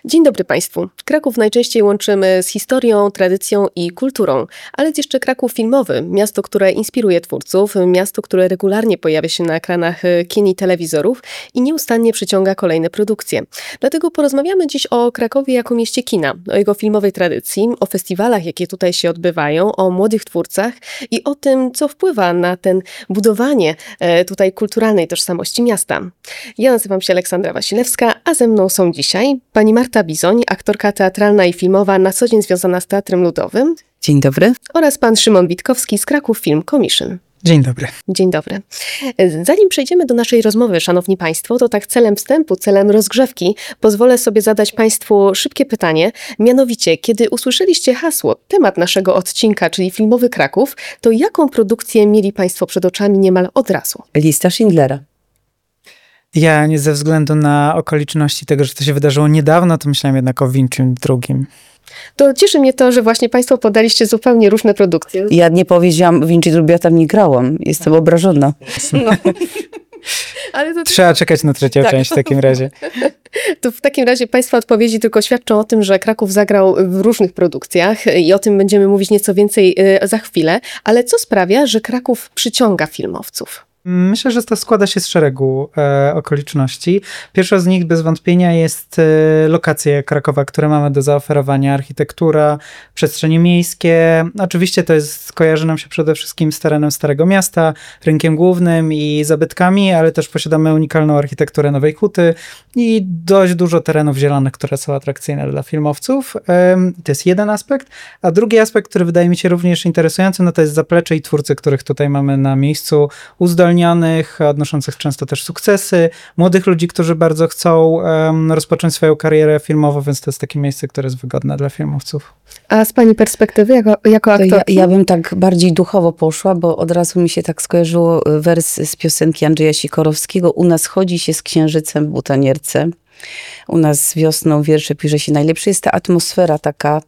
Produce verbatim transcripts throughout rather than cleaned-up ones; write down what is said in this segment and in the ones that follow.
Dzień dobry Państwu. Kraków najczęściej łączymy z historią, tradycją i kulturą, ale jest jeszcze Kraków filmowy, miasto, które inspiruje twórców, miasto, które regularnie pojawia się na ekranach kin i telewizorów i nieustannie przyciąga kolejne produkcje. Dlatego porozmawiamy dziś o Krakowie jako mieście kina, o jego filmowej tradycji, o festiwalach, jakie tutaj się odbywają, o młodych twórcach i o tym, co wpływa na ten budowanie tutaj kulturalnej tożsamości miasta. Ja nazywam się Aleksandra Wasilewska, a ze mną są dzisiaj pani Marta Bizoń, aktorka teatralna i filmowa, na co dzień związana z Teatrem Ludowym. Dzień dobry. Oraz pan Szymon Witkowski z Kraków Film Commission. Dzień dobry. Dzień dobry. Zanim przejdziemy do naszej rozmowy, szanowni państwo, to tak celem wstępu, celem rozgrzewki, pozwolę sobie zadać państwu szybkie pytanie. Mianowicie, kiedy usłyszeliście hasło, temat naszego odcinka, czyli filmowy Kraków, to jaką produkcję mieli państwo przed oczami niemal od razu? Lista Schindlera. Ja nie ze względu na okoliczności tego, że to się wydarzyło niedawno, to myślałem jednak o Vinci drugim. To cieszy mnie to, że właśnie państwo podaliście zupełnie różne produkcje. Ja nie powiedziałam Vinci drugi, ja tam nie grałam. Jestem obrażona. No. Ale to... Trzeba czekać na trzecią tak. część w takim razie. To w takim razie państwa odpowiedzi tylko świadczą o tym, że Kraków zagrał w różnych produkcjach i o tym będziemy mówić nieco więcej za chwilę. Ale co sprawia, że Kraków przyciąga filmowców? Myślę, że to składa się z szeregu e, okoliczności. Pierwsza z nich bez wątpienia jest e, lokacje Krakowa, które mamy do zaoferowania. Architektura, przestrzenie miejskie. Oczywiście to jest, kojarzy nam się przede wszystkim z terenem Starego Miasta, rynkiem głównym i zabytkami, ale też posiadamy unikalną architekturę Nowej Huty i dość dużo terenów zielonych, które są atrakcyjne dla filmowców. E, to jest jeden aspekt. A drugi aspekt, który wydaje mi się również interesujący, no to jest zaplecze i twórcy, których tutaj mamy na miejscu, uzdolnionych, odnoszących często też sukcesy, młodych ludzi, którzy bardzo chcą um, rozpocząć swoją karierę filmową, więc to jest takie miejsce, które jest wygodne dla filmowców. A z pani perspektywy jako, jako aktorki? Ja, ja bym tak bardziej duchowo poszła, bo od razu mi się tak skojarzyło wers z piosenki Andrzeja Sikorowskiego. U nas chodzi się z księżycem w butanierce. U nas wiosną wiersze pisze się najlepsze. Jest ta atmosfera taka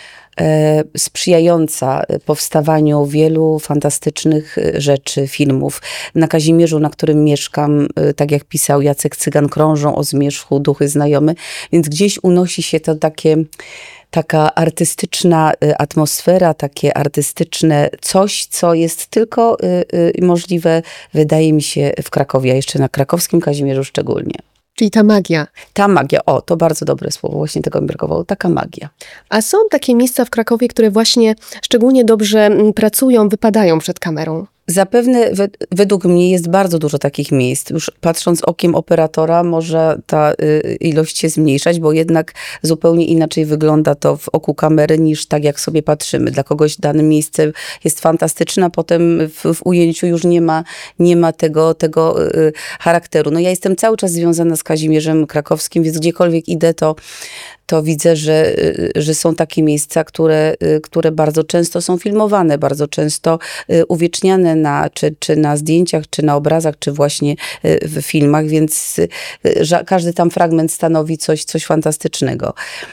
sprzyjająca powstawaniu wielu fantastycznych rzeczy, filmów. Na Kazimierzu, na którym mieszkam, tak jak pisał Jacek Cygan, krążą o zmierzchu duchy znajome, więc gdzieś unosi się to takie, taka artystyczna atmosfera, takie artystyczne coś, co jest tylko możliwe, wydaje mi się, w Krakowie, a jeszcze na krakowskim Kazimierzu szczególnie. Czyli ta magia. Ta magia, o, to bardzo dobre słowo, właśnie tego mi brakowało, taka magia. A są takie miejsca w Krakowie, które właśnie szczególnie dobrze pracują, wypadają przed kamerą? Zapewne we, według mnie jest bardzo dużo takich miejsc. Już patrząc okiem operatora może ta y, ilość się zmniejszać, bo jednak zupełnie inaczej wygląda to w oku kamery niż tak jak sobie patrzymy. Dla kogoś dane miejsce jest fantastyczne, a potem w, w ujęciu już nie ma, nie ma tego, tego y, charakteru. No ja jestem cały czas związana z Kazimierzem Krakowskim, więc gdziekolwiek idę, to to widzę, że, że są takie miejsca, które, które bardzo często są filmowane, bardzo często uwieczniane na, czy, czy na zdjęciach, czy na obrazach, czy właśnie w filmach, więc każdy tam fragment stanowi coś, coś fantastycznego.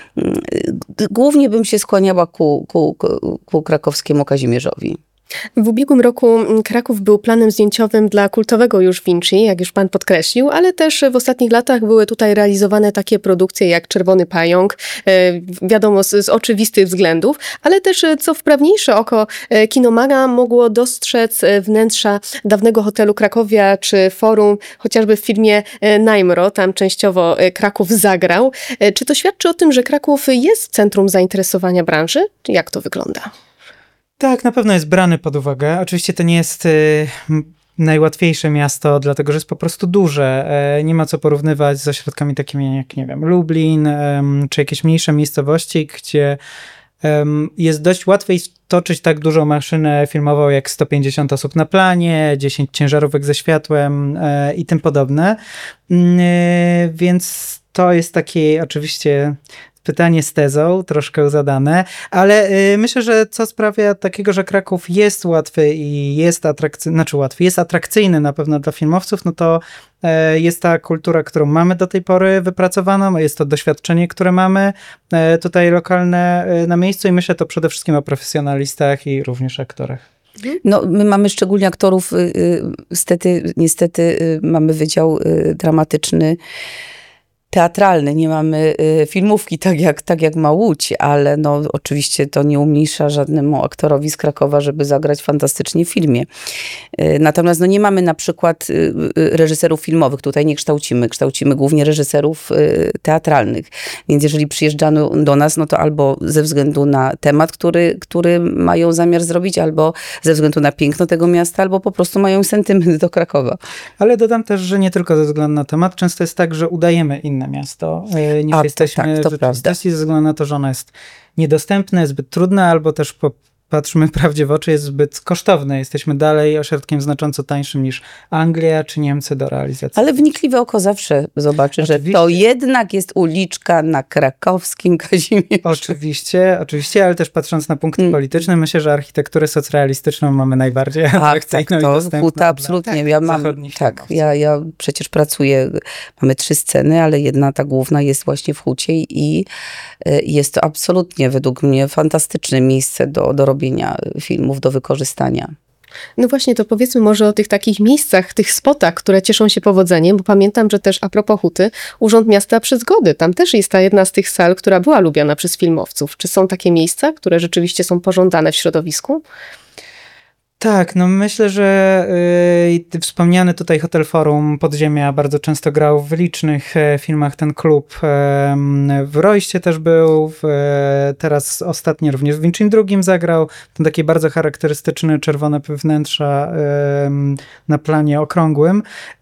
Głównie bym się skłaniała ku, ku, ku krakowskiemu Kazimierzowi. W ubiegłym roku Kraków był planem zdjęciowym dla kultowego już Vinci, jak już pan podkreślił, ale też w ostatnich latach były tutaj realizowane takie produkcje jak Czerwony Pająk, wiadomo z, z oczywistych względów, ale też co wprawniejsze oko Kinomaga mogło dostrzec wnętrza dawnego hotelu Krakowia czy Forum, chociażby w filmie Najmro, tam częściowo Kraków zagrał. Czy to świadczy o tym, że Kraków jest w centrum zainteresowania branży? Jak to wygląda? Tak, na pewno jest brany pod uwagę. Oczywiście to nie jest y, najłatwiejsze miasto, dlatego że jest po prostu duże. E, nie ma co porównywać z ośrodkami takimi jak, nie wiem, Lublin, e, czy jakieś mniejsze miejscowości, gdzie e, jest dość łatwiej toczyć tak dużą maszynę filmową jak sto pięćdziesiąt osób na planie, dziesięć ciężarówek ze światłem e, i tym podobne. E, więc to jest takie oczywiście pytanie z tezą, troszkę zadane, ale y, myślę, że co sprawia takiego, że Kraków jest łatwy i jest atrakcyjny, znaczy łatwy, jest atrakcyjny na pewno dla filmowców, no to y, jest ta kultura, którą mamy do tej pory wypracowaną, jest to doświadczenie, które mamy y, tutaj lokalne y, na miejscu i myślę to przede wszystkim o profesjonalistach i również aktorach. No, my mamy szczególnie aktorów, y, niestety, niestety y, mamy wydział y, dramatyczny teatralny, nie mamy y, filmówki tak jak, tak jak ma Łódź, ale no oczywiście to nie umniejsza żadnemu aktorowi z Krakowa, żeby zagrać fantastycznie w filmie. Y, natomiast no nie mamy na przykład y, y, reżyserów filmowych, tutaj nie kształcimy, kształcimy głównie reżyserów y, teatralnych. Więc jeżeli przyjeżdżano do nas, no to albo ze względu na temat, który, który mają zamiar zrobić, albo ze względu na piękno tego miasta, albo po prostu mają sentyment do Krakowa. Ale dodam też, że nie tylko ze względu na temat. Często jest tak, że udajemy inne miasto e, niż A, to jesteśmy tak, to w rzeczywistości, prawda. ze względu na to, że ono jest niedostępne, zbyt trudne, albo też po, patrzymy prawdzie w oczy, jest zbyt kosztowne. Jesteśmy dalej ośrodkiem znacząco tańszym niż Anglia czy Niemcy do realizacji. Ale wnikliwe oko zawsze zobaczy, Oczywiście. że to jednak jest uliczka na krakowskim Kazimierzu. Oczywiście, oczywiście, ale też patrząc na punkty Mm. polityczne, myślę, że architekturę socrealistyczną mamy najbardziej Tak, atrakcyjną tak, i to dostępną huta dla absolutnie. Ja mam, zachodnich tak, filmowców. ja, ja przecież pracuję, mamy trzy sceny, ale jedna, ta główna, jest właśnie w hucie i y, jest to absolutnie według mnie fantastyczne miejsce do, do robienia filmów, do wykorzystania. No właśnie, to powiedzmy może o tych takich miejscach, tych spotach, które cieszą się powodzeniem, bo pamiętam, że też a propos Huty, Urząd Miasta Przy Zgody, tam też jest ta jedna z tych sal, która była lubiana przez filmowców. Czy są takie miejsca, które rzeczywiście są pożądane w środowisku? Tak, no myślę, że y, wspomniany tutaj Hotel Forum Podziemia bardzo często grał w licznych e, filmach ten klub. E, w Rojście też był, w, e, teraz ostatnio również w Wilczym drugim zagrał. Ten taki bardzo charakterystyczny czerwone wnętrza e, na planie okrągłym.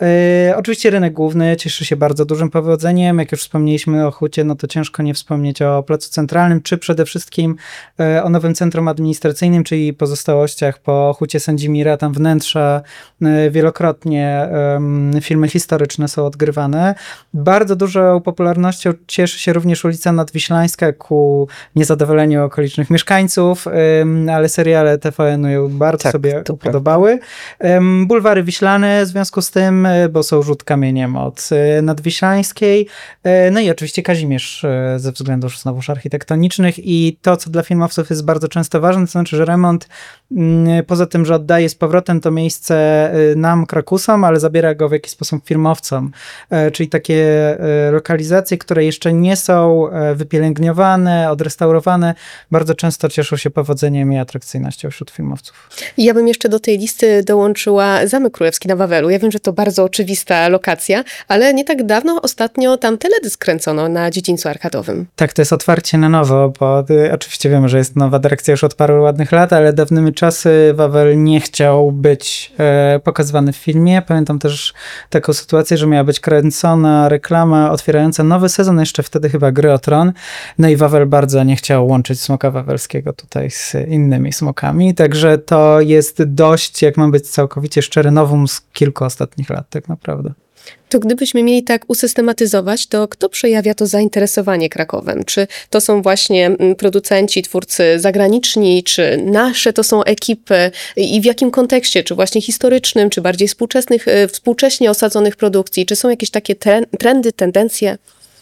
E, oczywiście rynek główny cieszy się bardzo dużym powodzeniem. Jak już wspomnieliśmy o Hucie, no to ciężko nie wspomnieć o Placu Centralnym, czy przede wszystkim e, o nowym centrum administracyjnym, czyli pozostałościach po Hucie Sędzimira, tam wnętrza y, wielokrotnie y, filmy historyczne są odgrywane. Bardzo dużą popularnością cieszy się również ulica Nadwiślańska ku niezadowoleniu okolicznych mieszkańców, y, ale seriale T V N-u ją bardzo Tak, sobie to podobały. Y, bulwary Wiślane w związku z tym, y, bo są rzut kamieniem od y, Nadwiślańskiej. Y, no i oczywiście Kazimierz y, ze względów znowuż architektonicznych i to, co dla filmowców jest bardzo często ważne, to znaczy, że remont y, poza tym, że oddaje z powrotem to miejsce nam, Krakusom, ale zabiera go w jakiś sposób filmowcom. Czyli takie lokalizacje, które jeszcze nie są wypielęgnowane, odrestaurowane, bardzo często cieszą się powodzeniem i atrakcyjnością wśród filmowców. I ja bym jeszcze do tej listy dołączyła Zamek Królewski na Wawelu. Ja wiem, że to bardzo oczywista lokacja, ale nie tak dawno ostatnio tam teledysk kręcono na dziedzińcu arkadowym. Tak, to jest otwarcie na nowo, bo y, oczywiście wiemy, że jest nowa dyrekcja już od paru ładnych lat, ale dawnymi czasy Wawel nie chciał być e, pokazywany w filmie. Pamiętam też taką sytuację, że miała być kręcona reklama otwierająca nowy sezon, jeszcze wtedy chyba Gry o Tron. No i Wawel bardzo nie chciał łączyć smoka wawelskiego tutaj z innymi smokami, także to jest dość, jak mam być całkowicie szczery, nowum z kilku ostatnich lat tak naprawdę. To gdybyśmy mieli tak usystematyzować, to kto przejawia to zainteresowanie Krakowem? Czy to są właśnie mm, producenci, twórcy zagraniczni, czy nasze to są ekipy i w jakim kontekście? Czy właśnie historycznym, czy bardziej współczesnych, y, współcześnie osadzonych produkcji? Czy są jakieś takie tren- trendy, tendencje?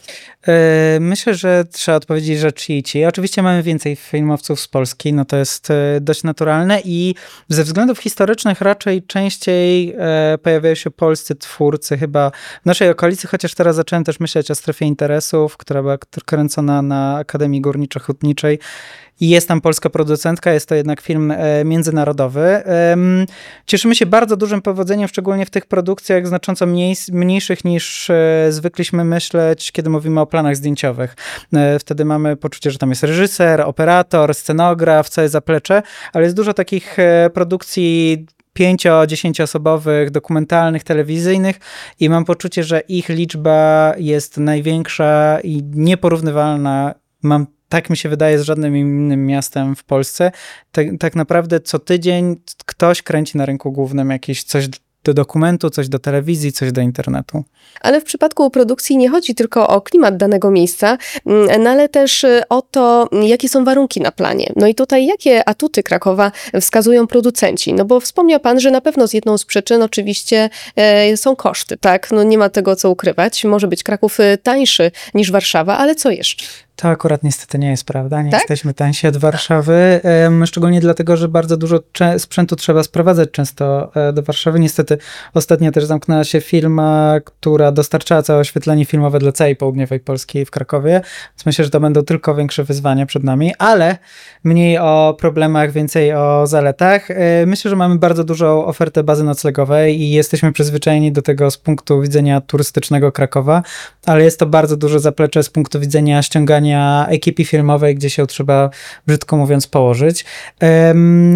Myślę, że trzeba odpowiedzieć, że ci i ci. Oczywiście mamy więcej filmowców z Polski, no to jest dość naturalne i ze względów historycznych raczej częściej pojawiają się polscy twórcy chyba w naszej okolicy, chociaż teraz zacząłem też myśleć o Strefie Interesów, która była kręcona na Akademii Górniczo-Hutniczej. I jest tam polska producentka, jest to jednak film e, międzynarodowy. E, cieszymy się bardzo dużym powodzeniem, szczególnie w tych produkcjach znacząco mniej, mniejszych niż e, zwykliśmy myśleć, kiedy mówimy o planach zdjęciowych. E, wtedy mamy poczucie, że tam jest reżyser, operator, scenograf, całe zaplecze, ale jest dużo takich e, produkcji pięcio-, dziesięcioosobowych, dokumentalnych, telewizyjnych i mam poczucie, że ich liczba jest największa i nieporównywalna. Mam Tak mi się wydaje z żadnym innym miastem w Polsce. Tak, tak naprawdę co tydzień ktoś kręci na rynku głównym jakieś coś do dokumentu, coś do telewizji, coś do internetu. Ale w przypadku produkcji nie chodzi tylko o klimat danego miejsca, no ale też o to, jakie są warunki na planie. No i tutaj jakie atuty Krakowa wskazują producenci? No bo wspomniał pan, że na pewno z jedną z przyczyn oczywiście e, są koszty, tak? No nie ma tego co ukrywać. Może być Kraków tańszy niż Warszawa, ale co jeszcze? To akurat niestety nie jest prawda. Nie Tak? jesteśmy tańsi od Warszawy. Em, szczególnie dlatego, że bardzo dużo cze- sprzętu trzeba sprowadzać często e, do Warszawy. Niestety ostatnio też zamknęła się firma, która dostarczała całe oświetlenie filmowe dla całej południowej Polski w Krakowie. Więc myślę, że to będą tylko większe wyzwania przed nami, ale mniej o problemach, więcej o zaletach. E, myślę, że mamy bardzo dużą ofertę bazy noclegowej i jesteśmy przyzwyczajeni do tego z punktu widzenia turystycznego Krakowa, ale jest to bardzo duże zaplecze z punktu widzenia ściągania ekipy filmowej, gdzie się trzeba, brzydko mówiąc, położyć. Um,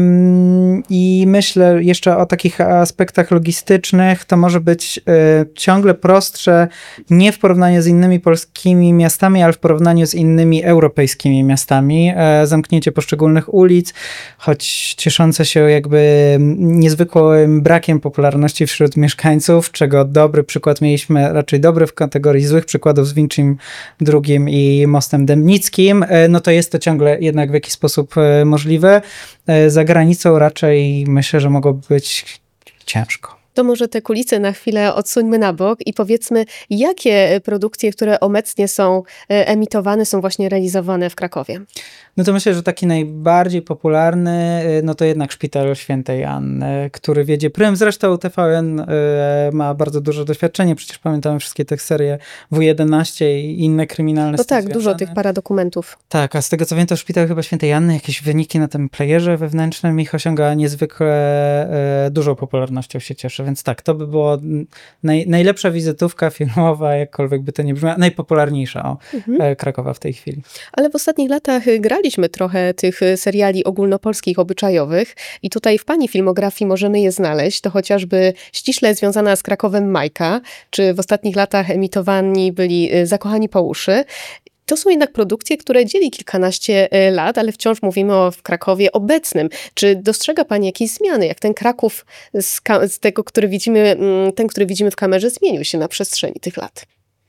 um, I myślę jeszcze o takich aspektach logistycznych, to może być y, ciągle prostsze, nie w porównaniu z innymi polskimi miastami, ale w porównaniu z innymi europejskimi miastami. E, zamknięcie poszczególnych ulic, choć cieszące się jakby niezwykłym brakiem popularności wśród mieszkańców, czego dobry przykład mieliśmy, raczej dobry w kategorii złych przykładów z Winczym drugim i Mostem Dębnickim, no to jest to ciągle jednak w jakiś sposób możliwe. Za granicą raczej myślę, że mogłoby być ciężko. To może te kulisy na chwilę odsuńmy na bok i powiedzmy, jakie produkcje, które obecnie są emitowane, są właśnie realizowane w Krakowie? No to myślę, że taki najbardziej popularny, no to jednak Szpital Świętej Anny, który wiedzie prym. Zresztą T V N y, ma bardzo duże doświadczenie, przecież pamiętamy wszystkie te serie W jedenaście i inne kryminalne. No tak, związane. dużo tych paradokumentów. Tak, a z tego co wiem, to Szpital chyba Świętej Anny, jakieś wyniki na tym playerze wewnętrznym ich osiąga niezwykle y, dużą popularnością, się cieszy, więc tak, to by było naj, najlepsza wizytówka filmowa, jakkolwiek by to nie brzmiało, najpopularniejsza o, mhm. Krakowa w tej chwili. Ale w ostatnich latach graliśmy trochę tych seriali ogólnopolskich, obyczajowych i tutaj w pani filmografii możemy je znaleźć. To chociażby ściśle związana z Krakowem Majka, czy w ostatnich latach emitowani byli Zakochani po uszy. To są jednak produkcje, które dzieli kilkanaście lat, ale wciąż mówimy o w Krakowie obecnym. Czy dostrzega pani jakieś zmiany, jak ten Kraków z, ka- z tego, który widzimy, ten, który widzimy w kamerze, zmienił się na przestrzeni tych lat?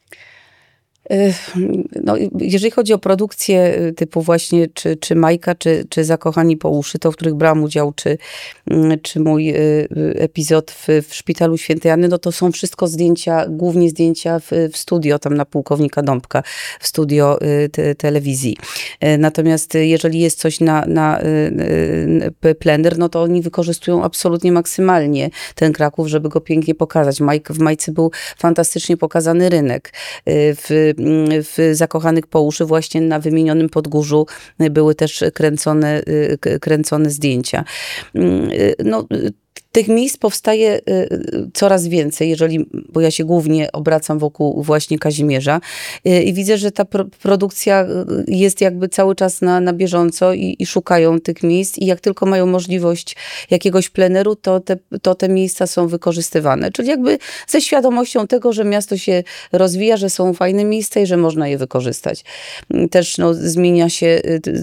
No, jeżeli chodzi o produkcje typu właśnie czy, czy Majka, czy, czy Zakochani po uszy, to w których brałam udział, czy, czy mój epizod w, w Szpitalu Świętej Anny, no to są wszystko zdjęcia, głównie zdjęcia w, w studio, tam na Pułkownika Dąbka, w studio te, telewizji. Natomiast jeżeli jest coś na, na plener, no to oni wykorzystują absolutnie maksymalnie ten Kraków, żeby go pięknie pokazać. Majk, w Majce był fantastycznie pokazany rynek. W w Zakochanych po uszy właśnie na wymienionym Podgórzu były też kręcone, kręcone zdjęcia. No, tych miejsc powstaje coraz więcej, jeżeli, bo ja się głównie obracam wokół właśnie Kazimierza i widzę, że ta pro, produkcja jest jakby cały czas na, na bieżąco i, i szukają tych miejsc i jak tylko mają możliwość jakiegoś pleneru, to te, to te miejsca są wykorzystywane. Czyli jakby ze świadomością tego, że miasto się rozwija, że są fajne miejsca i że można je wykorzystać. Też no, zmienia się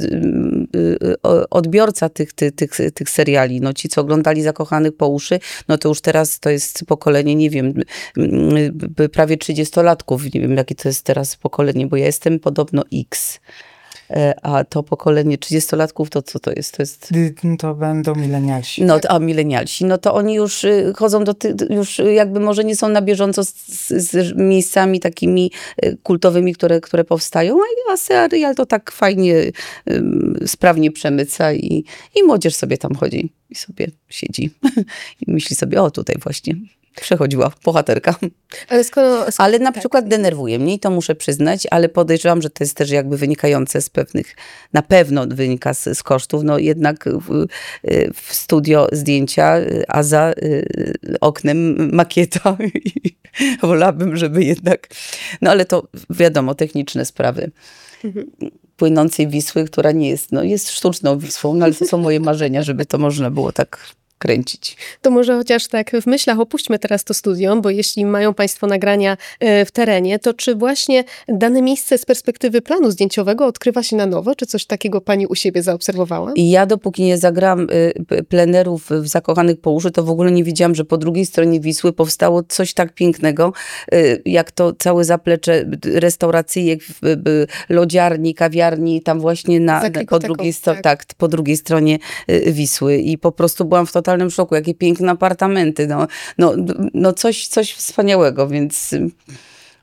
odbiorca tych, tych, tych, tych seriali. No, ci, co oglądali Zakochanych po uszy, no to już teraz to jest pokolenie, nie wiem, prawie trzydziestolatków. Nie wiem, jakie to jest teraz pokolenie, bo ja jestem podobno X. A to pokolenie trzydziestolatków, to co to jest? To jest... To będą milenialsi. No, a milenialsi, no to oni już chodzą do tych, już jakby może nie są na bieżąco z, z miejscami takimi kultowymi, które, które powstają, a serial to tak fajnie, sprawnie przemyca i, i młodzież sobie tam chodzi i sobie siedzi i myśli sobie, o tutaj właśnie przechodziła bohaterka. Ale, skoro, skoro, ale na tak. przykład denerwuje mnie i to muszę przyznać, ale podejrzewam, że to jest też jakby wynikające z pewnych, na pewno wynika z, z kosztów. No jednak w, w studio zdjęcia, a za oknem makieta. Wolałabym, żeby jednak, no ale to wiadomo, techniczne sprawy. Mhm. Płynącej Wisły, która nie jest, no jest sztuczną Wisłą, no ale to są moje marzenia, żeby to można było tak kręcić. To może chociaż tak w myślach opuśćmy teraz to studio, bo jeśli mają państwo nagrania w terenie, to czy właśnie dane miejsce z perspektywy planu zdjęciowego odkrywa się na nowo? Czy coś takiego pani u siebie zaobserwowała? I ja dopóki nie zagrałam plenerów w Zakochanych po uszy, to w ogóle nie wiedziałam, że po drugiej stronie Wisły powstało coś tak pięknego, jak to całe zaplecze restauracyjek, lodziarni, kawiarni, tam właśnie na, po, drugiej sto- tak. Tak, po drugiej stronie Wisły. I po prostu byłam w totalnym szoku, jakie piękne apartamenty. No, no, no coś, coś wspaniałego, więc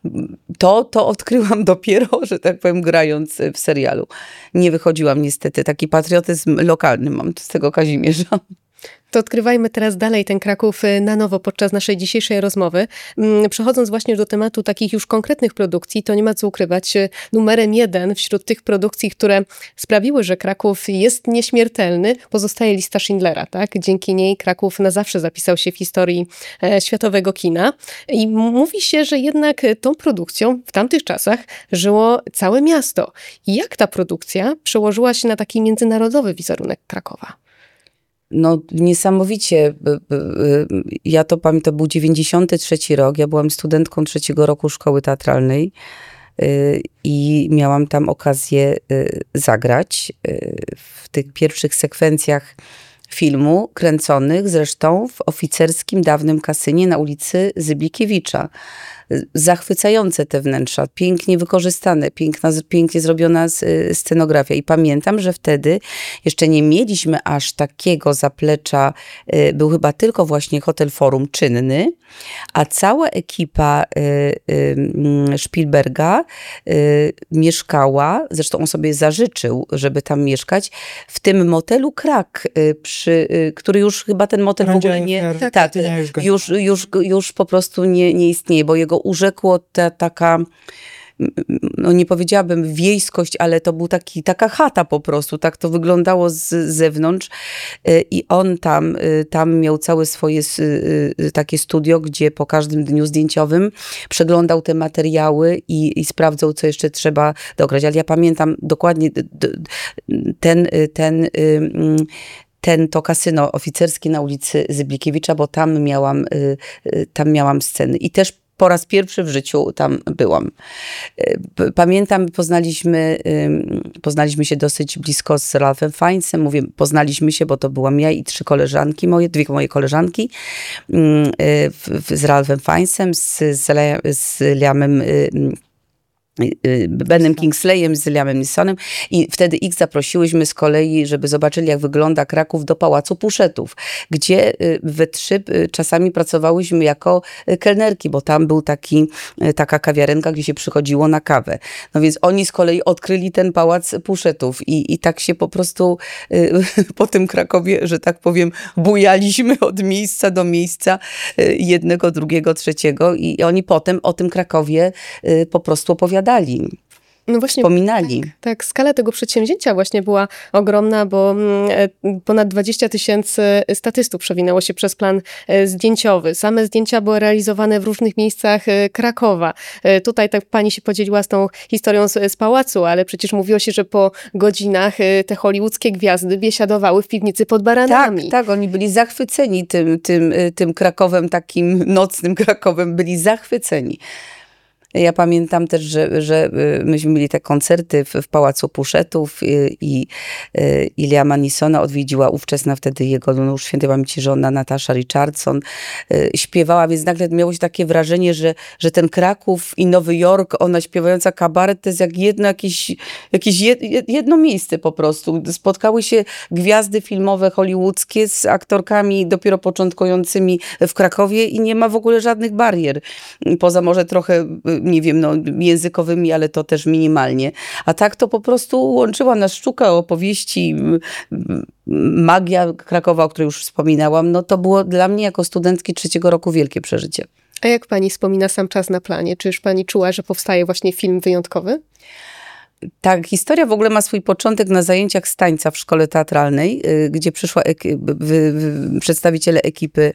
To, to odkryłam dopiero, że tak powiem, grając w serialu. Nie wychodziłam niestety. Taki patriotyzm lokalny mam z tego Kazimierza. To odkrywajmy teraz dalej ten Kraków na nowo podczas naszej dzisiejszej rozmowy. Przechodząc właśnie do tematu takich już konkretnych produkcji, to nie ma co ukrywać. Numerem jeden wśród tych produkcji, które sprawiły, że Kraków jest nieśmiertelny, pozostaje lista Schindlera. Tak? Dzięki niej Kraków na zawsze zapisał się w historii e, światowego kina. I mówi się, że jednak tą produkcją w tamtych czasach żyło całe miasto. I jak ta produkcja przełożyła się na taki międzynarodowy wizerunek Krakowa? No niesamowicie. Ja to pamiętam, to był dziewięćdziesiąty trzeci rok. Ja byłam studentką trzeciego roku szkoły teatralnej i miałam tam okazję zagrać w tych pierwszych sekwencjach filmu, kręconych zresztą w oficerskim dawnym kasynie na ulicy Zyblikiewicza. Zachwycające te wnętrza, pięknie wykorzystane, piękna, pięknie zrobiona scenografia. I pamiętam, że wtedy jeszcze nie mieliśmy aż takiego zaplecza, był chyba tylko właśnie Hotel Forum czynny, a cała ekipa Spielberga mieszkała, zresztą on sobie zażyczył, żeby tam mieszkać, w tym motelu Krak, przy, który już chyba ten motel w ogóle nie, tak, tak, już, już, już, już po prostu nie, nie istnieje, bo jego urzekło ta taka, no nie powiedziałabym wiejskość, ale to był taki, taka chata po prostu, tak to wyglądało z zewnątrz i on tam, tam miał całe swoje takie studio, gdzie po każdym dniu zdjęciowym przeglądał te materiały i, i sprawdzał, co jeszcze trzeba dograć, ale ja pamiętam dokładnie ten, ten ten to kasyno oficerskie na ulicy Zyblikiewicza, bo tam miałam, tam miałam sceny i też po raz pierwszy w życiu tam byłam. Pamiętam, poznaliśmy, poznaliśmy się dosyć blisko z Ralphem Fiennesem. Mówię, poznaliśmy się, bo to byłam ja i trzy koleżanki moje, dwie moje koleżanki z Ralphem Fiennesem, z, z Liamem Benem Kingsleyem, z Liamem Neesonem i wtedy ich zaprosiłyśmy z kolei, żeby zobaczyli, jak wygląda Kraków, do Pałacu Puszetów, gdzie we trzy czasami pracowałyśmy jako kelnerki, bo tam był taki, taka kawiarenka, gdzie się przychodziło na kawę. No więc oni z kolei odkryli ten Pałac Puszetów i, i tak się po prostu po tym Krakowie, że tak powiem, bujaliśmy od miejsca do miejsca, jednego, drugiego, trzeciego i oni potem o tym Krakowie po prostu opowiadali. No właśnie, wspominali. Tak, tak, skala tego przedsięwzięcia właśnie była ogromna, bo ponad dwadzieścia tysięcy statystów przewinęło się przez plan zdjęciowy. Same zdjęcia były realizowane w różnych miejscach Krakowa. Tutaj tak pani się podzieliła z tą historią z, z pałacu, ale przecież mówiło się, że po godzinach te hollywoodzkie gwiazdy biesiadowały w piwnicy pod baranami. Tak, tak, oni byli zachwyceni tym, tym, tym Krakowem, takim nocnym Krakowem, byli zachwyceni. Ja pamiętam też, że, że myśmy mieli te koncerty w, w Pałacu Puszetów i, i, i Liama Neesona odwiedziła ówczesna wtedy jego, no już świętej pamięci żona Natasza Richardson, śpiewała, więc nagle miało się takie wrażenie, że, że ten Kraków i Nowy Jork, ona śpiewająca kabaret, to jest jak jedno jakieś, jakieś jedno miejsce po prostu. Spotkały się gwiazdy filmowe hollywoodzkie z aktorkami dopiero początkującymi w Krakowie i nie ma w ogóle żadnych barier. Poza może trochę, nie wiem, no, językowymi, ale to też minimalnie. A tak to po prostu łączyła nas sztuka, opowieści, magia Krakowa, o której już wspominałam. No to było dla mnie jako studentki trzeciego roku wielkie przeżycie. A jak pani wspomina sam czas na planie? Czy już pani czuła, że powstaje właśnie film wyjątkowy? Tak, historia w ogóle ma swój początek na zajęciach z tańca w szkole teatralnej, gdzie przyszła eki- w, w, przedstawiciele ekipy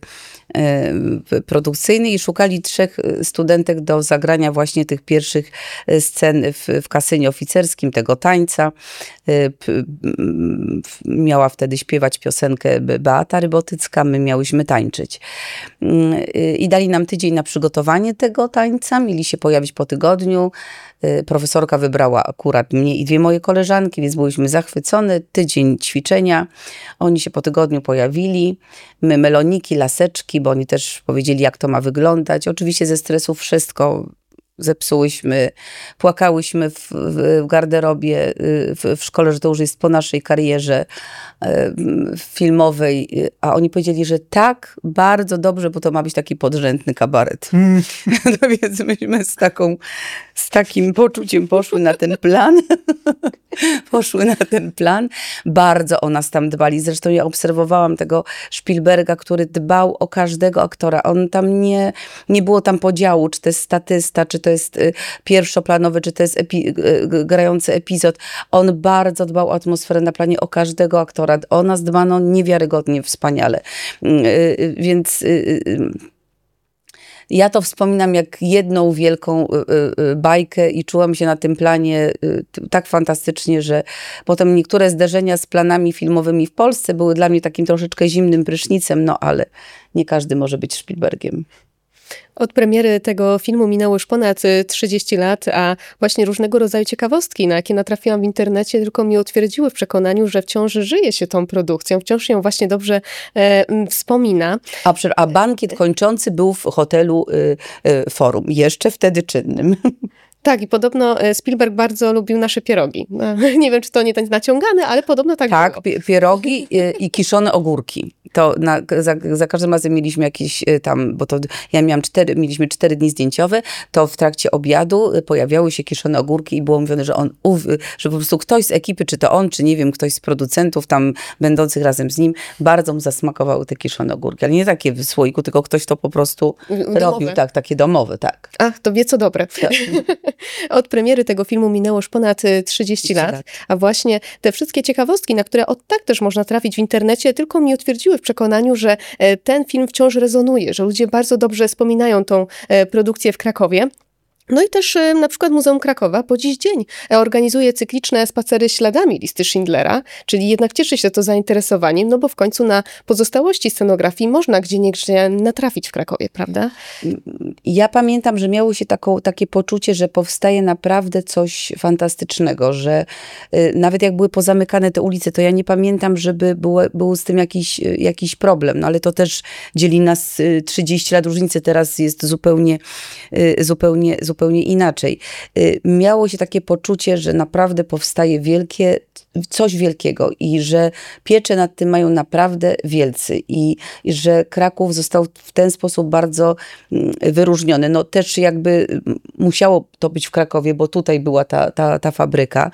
y, produkcyjnej i szukali trzech studentek do zagrania właśnie tych pierwszych scen w, w kasynie oficerskim, tego tańca. Y, p, y, miała wtedy śpiewać piosenkę Beata Rybotycka, my miałyśmy tańczyć. Y, I dali nam tydzień na przygotowanie tego tańca, mieli się pojawić po tygodniu. Profesorka wybrała akurat mnie i dwie moje koleżanki, więc byliśmy zachwycone. Tydzień ćwiczenia. Oni się po tygodniu pojawili. My meloniki, laseczki, bo oni też powiedzieli, jak to ma wyglądać. Oczywiście ze stresu wszystko zepsułyśmy, płakałyśmy w, w garderobie, w, w szkole, że to już jest po naszej karierze filmowej, a oni powiedzieli, że tak, bardzo dobrze, bo to ma być taki podrzędny kabaret. Mm. No więc myśmy z taką, z takim poczuciem poszły na ten plan. poszły na ten plan. Bardzo o nas tam dbali. Zresztą ja obserwowałam tego Spielberga, który dbał o każdego aktora. On tam nie, nie było tam podziału, czy to jest statysta, czy to jest pierwszoplanowy, czy to jest epi, grający epizod. On bardzo dbał o atmosferę na planie, o każdego aktora. O nas dbano niewiarygodnie, wspaniale. Więc ja to wspominam jak jedną wielką bajkę i czułam się na tym planie tak fantastycznie, że potem niektóre zderzenia z planami filmowymi w Polsce były dla mnie takim troszeczkę zimnym prysznicem, no ale nie każdy może być Spielbergiem. Od premiery tego filmu minęło już ponad trzydzieści lat, a właśnie różnego rodzaju ciekawostki, na jakie natrafiłam w internecie, tylko mnie utwierdziły w przekonaniu, że wciąż żyje się tą produkcją, wciąż ją właśnie dobrze e, wspomina. A, a bankiet kończący był w hotelu y, y, Forum, jeszcze wtedy czynnym. Tak, i podobno Spielberg bardzo lubił nasze pierogi. Nie wiem, czy to nie ten naciągany, ale podobno tak Tak, było. Tak, pierogi i, i kiszone ogórki. To na, za, za każdym razem mieliśmy jakieś tam, bo to ja miałam cztery, mieliśmy cztery dni zdjęciowe, to w trakcie obiadu pojawiały się kiszone ogórki i było mówione, że on, że po prostu ktoś z ekipy, czy to on, czy nie wiem, ktoś z producentów tam będących razem z nim, bardzo mu zasmakowały te kiszone ogórki. Ale nie takie w słoiku, tylko ktoś to po prostu domowe. robił. Tak, takie domowe, tak. Ach, to wie co dobre. Tak. Od premiery tego filmu minęło już ponad trzydzieści lat, a właśnie te wszystkie ciekawostki, na które od tak też można trafić w internecie, tylko mnie utwierdziły w przekonaniu, że ten film wciąż rezonuje, że ludzie bardzo dobrze wspominają tą produkcję w Krakowie. No i też na przykład Muzeum Krakowa po dziś dzień organizuje cykliczne spacery śladami listy Schindlera, czyli jednak cieszy się to zainteresowaniem, no bo w końcu na pozostałości scenografii można gdzieniegdzie natrafić w Krakowie, prawda? Ja pamiętam, że miało się taką, takie poczucie, że powstaje naprawdę coś fantastycznego, że y, nawet jak były pozamykane te ulice, to ja nie pamiętam, żeby było, był z tym jakiś, jakiś problem, no ale to też dzieli nas y, trzydzieści lat różnicy, teraz jest zupełnie, y, zupełnie, zupełnie inaczej. Miało się takie poczucie, że naprawdę powstaje wielkie, coś wielkiego i że piecze nad tym mają naprawdę wielcy i, i że Kraków został w ten sposób bardzo wyróżniony. No też jakby musiało to być w Krakowie, bo tutaj była ta, ta, ta fabryka.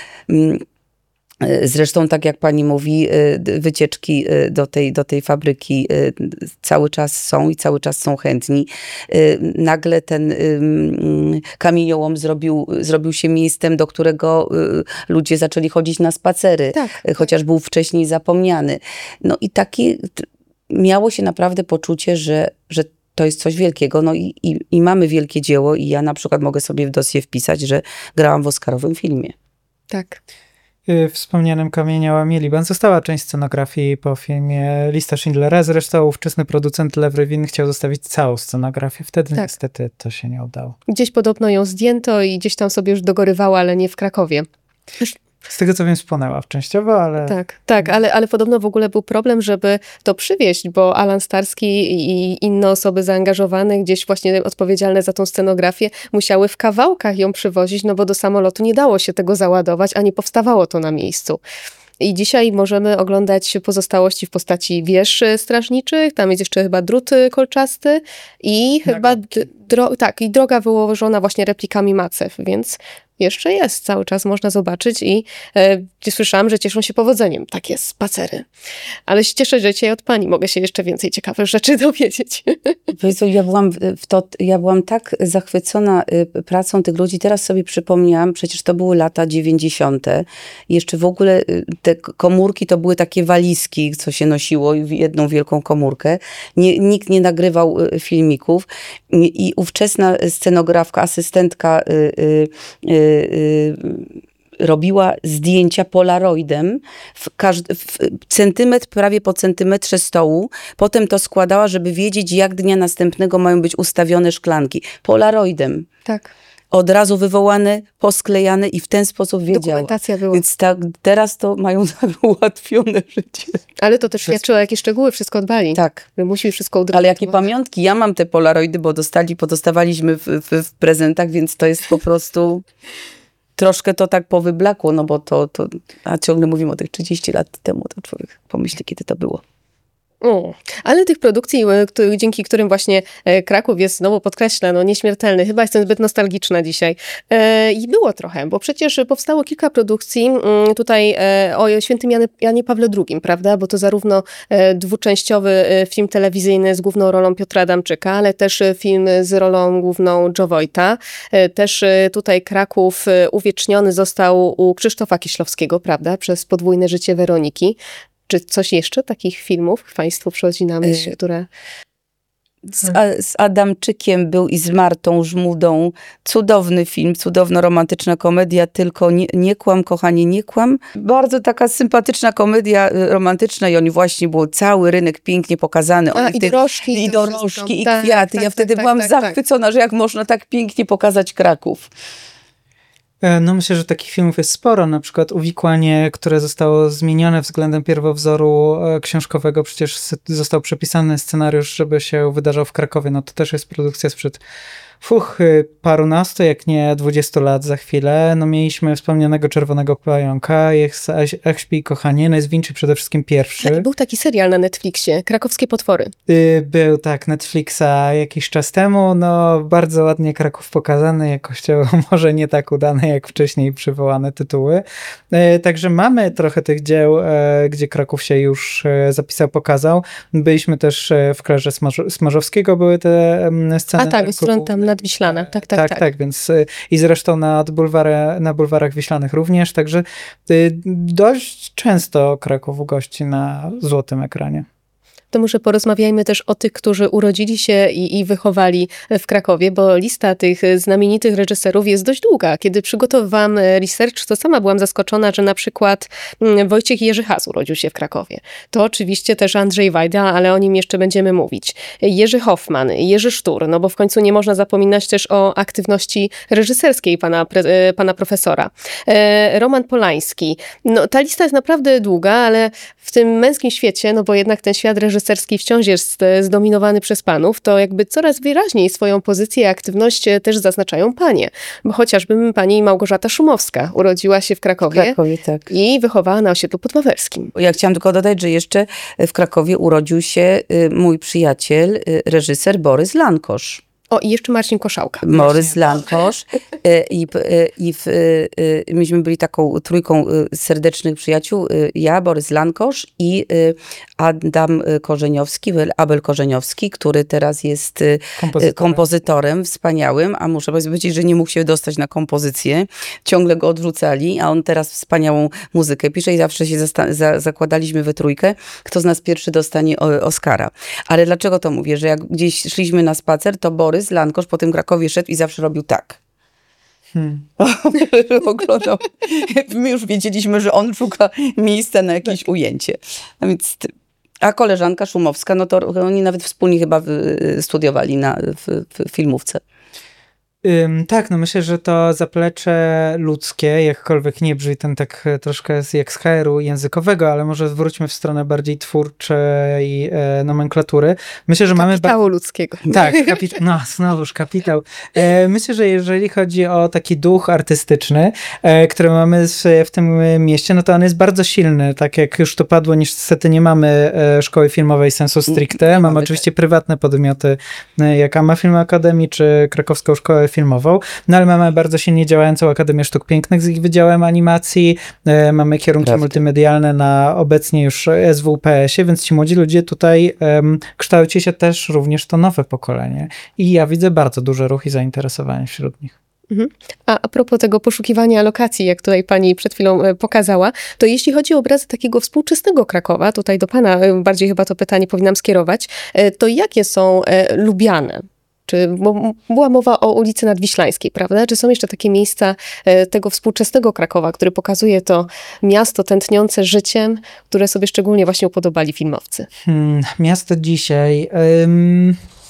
Zresztą, tak jak pani mówi, wycieczki do tej, do tej fabryki cały czas są i cały czas są chętni. Nagle ten kamieniołom zrobił, zrobił się miejscem, do którego ludzie zaczęli chodzić na spacery, tak, chociaż tak. był wcześniej zapomniany. No i takie miało się naprawdę poczucie, że, że to jest coś wielkiego, no i, i, i mamy wielkie dzieło i ja na przykład mogę sobie w dossier wpisać, że grałam w oscarowym filmie. Tak. W wspomnianym Kamieniołomie Liban została część scenografii po filmie Lista Schindlera. Zresztą ówczesny producent Lew Rywin chciał zostawić całą scenografię. Wtedy tak. niestety to się nie udało. Gdzieś podobno ją zdjęto i gdzieś tam sobie już dogorywała, ale nie w Krakowie. Z tego co wiem, spłonęła częściowo, ale... Tak, tak, ale, ale podobno w ogóle był problem, żeby to przywieźć, bo Alan Starski i inne osoby zaangażowane, gdzieś właśnie odpowiedzialne za tą scenografię, musiały w kawałkach ją przywozić, no bo do samolotu nie dało się tego załadować, a nie powstawało to na miejscu. I dzisiaj możemy oglądać pozostałości w postaci wież strażniczych, tam jest jeszcze chyba drut kolczasty i chyba dro- tak, i droga wyłożona właśnie replikami macew, więc jeszcze jest, cały czas można zobaczyć i e, słyszałam, że cieszą się powodzeniem takie spacery. Ale się cieszę, że dzisiaj od pani mogę się jeszcze więcej ciekawych rzeczy dowiedzieć. Ja byłam, w to, ja byłam tak zachwycona pracą tych ludzi. Teraz sobie przypomniałam, przecież to były lata dziewięćdziesiąte. Jeszcze w ogóle te komórki to były takie walizki, co się nosiło, jedną wielką komórkę. Nie, nikt nie nagrywał filmików i ówczesna scenografka, asystentka y, y, y, robiła zdjęcia polaroidem w każdy, w centymetr, prawie po centymetrze stołu. Potem to składała, żeby wiedzieć, jak dnia następnego mają być ustawione szklanki. Polaroidem. Tak. od razu wywołane, posklejane i w ten sposób wiedziała. Dokumentacja była. Więc tak, teraz to mają tak ułatwione życie. Ale to też świadczy o jakie szczegóły wszystko dbali. Tak. My musimy wszystko Ale jakie udokumentować. pamiątki. Ja mam te polaroidy, bo dostali, podostawaliśmy w, w, w prezentach, więc to jest po prostu... Troszkę to tak powyblakło, no bo to, to... A ciągle mówimy o tych trzydzieści lat temu, to człowiek pomyśli, kiedy to było. O, ale tych produkcji, e, których- dzięki którym właśnie e, Kraków jest, znowu podkreślę, no nieśmiertelny. Chyba jestem zbyt nostalgiczna dzisiaj. E, I było trochę, bo przecież powstało kilka produkcji mm, tutaj e, o świętym Janie, Janie Pawle drugi, prawda? Bo to zarówno e, dwuczęściowy e, film telewizyjny z główną rolą Piotra Adamczyka, ale też e, film z rolą główną Joe Wojta. E, Też e, tutaj Kraków e, uwieczniony został u Krzysztofa Kieślowskiego, prawda? Przez podwójne życie Weroniki. Czy coś jeszcze takich filmów Państwu przychodzi na myśl, Y- które... Z, a, z Adamczykiem był i z Martą Żmudą. Cudowny film, cudowna romantyczna komedia, tylko nie, nie kłam, kochanie, nie kłam. Bardzo taka sympatyczna komedia y, romantyczna i oni właśnie, był cały rynek pięknie pokazany. A, Oni i w tych- dorożki. I to dorożki, wszystko. i Tak, kwiaty. tak, Ja tak, wtedy tak, byłam tak, tak. zachwycona, że jak można tak pięknie pokazać Kraków. E, No myślę, że takich filmów jest sporo, na przykład Uwikłanie, które zostało zmienione względem pierwowzoru e, książkowego, przecież s- został przepisany scenariusz, żeby się wydarzał w Krakowie, no to też jest produkcja sprzed fuch, y, parunastu, jak nie dwudziestu lat za chwilę. No mieliśmy wspomnianego Czerwonego Pająka, jest Ech Ech śpi kochanie, no jest Vinci przede wszystkim pierwszy. I był taki serial na Netflixie, Krakowskie potwory. Y, Był tak, Netflixa jakiś czas temu, no bardzo ładnie Kraków pokazany, jakościowo może nie tak udane jak wcześniej przywołane tytuły. Y, Także mamy trochę tych dzieł, e, gdzie Kraków się już e, zapisał, pokazał. Byliśmy też e, w Klarze Smaż- Smarzowskiego, były te em, sceny. A tak, Krakowu. stron tam nadwiślane. Tak, tak, tak, tak. tak, więc y, i zresztą nad bulwarę, na bulwarach wiślanych również, także y, dość często Kraków gości na złotym ekranie. To może porozmawiajmy też o tych, którzy urodzili się i, i wychowali w Krakowie, bo lista tych znamienitych reżyserów jest dość długa. Kiedy przygotowywałam research, to sama byłam zaskoczona, że na przykład mm, Wojciech Jerzy Has urodził się w Krakowie. To oczywiście też Andrzej Wajda, ale o nim jeszcze będziemy mówić. Jerzy Hoffman, Jerzy Sztur, no bo w końcu nie można zapominać też o aktywności reżyserskiej pana, pre, e, pana profesora. E, Roman Polański. No, ta lista jest naprawdę długa, ale w tym męskim świecie, no bo jednak ten świat reżyserski wciąż jest e, zdominowany przez panów, to jakby coraz wyraźniej swoją pozycję i aktywność e, też zaznaczają panie. Bo chociażby pani Małgorzata Szumowska urodziła się w W Krakowie Krakowie, tak. i wychowała na osiedlu podwawerskim. Ja chciałam tylko dodać, że jeszcze w Krakowie urodził się y, mój przyjaciel, y, reżyser Borys Lankosz. O, i jeszcze Marcin Koszałka. Borys Lankosz. Y, I, y, i w, y, y, myśmy byli taką trójką y, serdecznych przyjaciół. Y, ja, Borys Lankosz i y, Adam y, Korzeniowski, Wel- Abel Korzeniowski, który teraz jest y, Kompozytorem. kompozytorem wspaniałym, a muszę powiedzieć, że nie mógł się dostać na kompozycję. Ciągle go odrzucali, a on teraz wspaniałą muzykę pisze i zawsze się zasta- za- zakładaliśmy we trójkę, kto z nas pierwszy dostanie o- Oscara. Ale dlaczego to mówię? Że jak gdzieś szliśmy na spacer, to Borys Lankosz po tym Krakowie szedł i zawsze robił tak. Hmm. Oglądał. My już wiedzieliśmy, że on szuka miejsca na jakieś ujęcie. A więc ty- a koleżanka Szumowska, no to oni nawet wspólnie chyba w- studiowali na, w, w filmówce. Ym, tak, no myślę, że to zaplecze ludzkie, jakkolwiek nie brzmi ten tak e, troszkę z, jak z H R-u językowego, ale może zwróćmy w stronę bardziej twórczej e, nomenklatury. Myślę, że mamy... ba- Kapitału ludzkiego. Tak, kapitał. No, znowuż kapitał. E, myślę, że jeżeli chodzi o taki duch artystyczny, e, który mamy z, w tym mieście, no to on jest bardzo silny. Tak jak już to padło, niestety nie mamy e, szkoły filmowej sensu stricte. Mamy mamy, oczywiście prywatne podmioty, e, jak AMA Film Academy, czy Krakowską Szkołę Filmową, no ale mamy bardzo silnie działającą Akademię Sztuk Pięknych z ich wydziałem animacji. E, mamy kierunki Prawda. multimedialne na obecnie już S W P S-ie, więc ci młodzi ludzie tutaj em, kształci się też również to nowe pokolenie. I ja widzę bardzo duży ruch i zainteresowanie wśród nich. A, a propos tego poszukiwania lokacji, jak tutaj pani przed chwilą e, pokazała, to jeśli chodzi o obrazy takiego współczesnego Krakowa, tutaj do pana e, bardziej chyba to pytanie powinnam skierować, e, to jakie są e, lubiane? Czy, bo m- była mowa o ulicy Nadwiślańskiej, prawda? Czy są jeszcze takie miejsca e, tego współczesnego Krakowa, który pokazuje to miasto tętniące życiem, które sobie szczególnie właśnie upodobali filmowcy? Hmm, miasto dzisiaj. ym,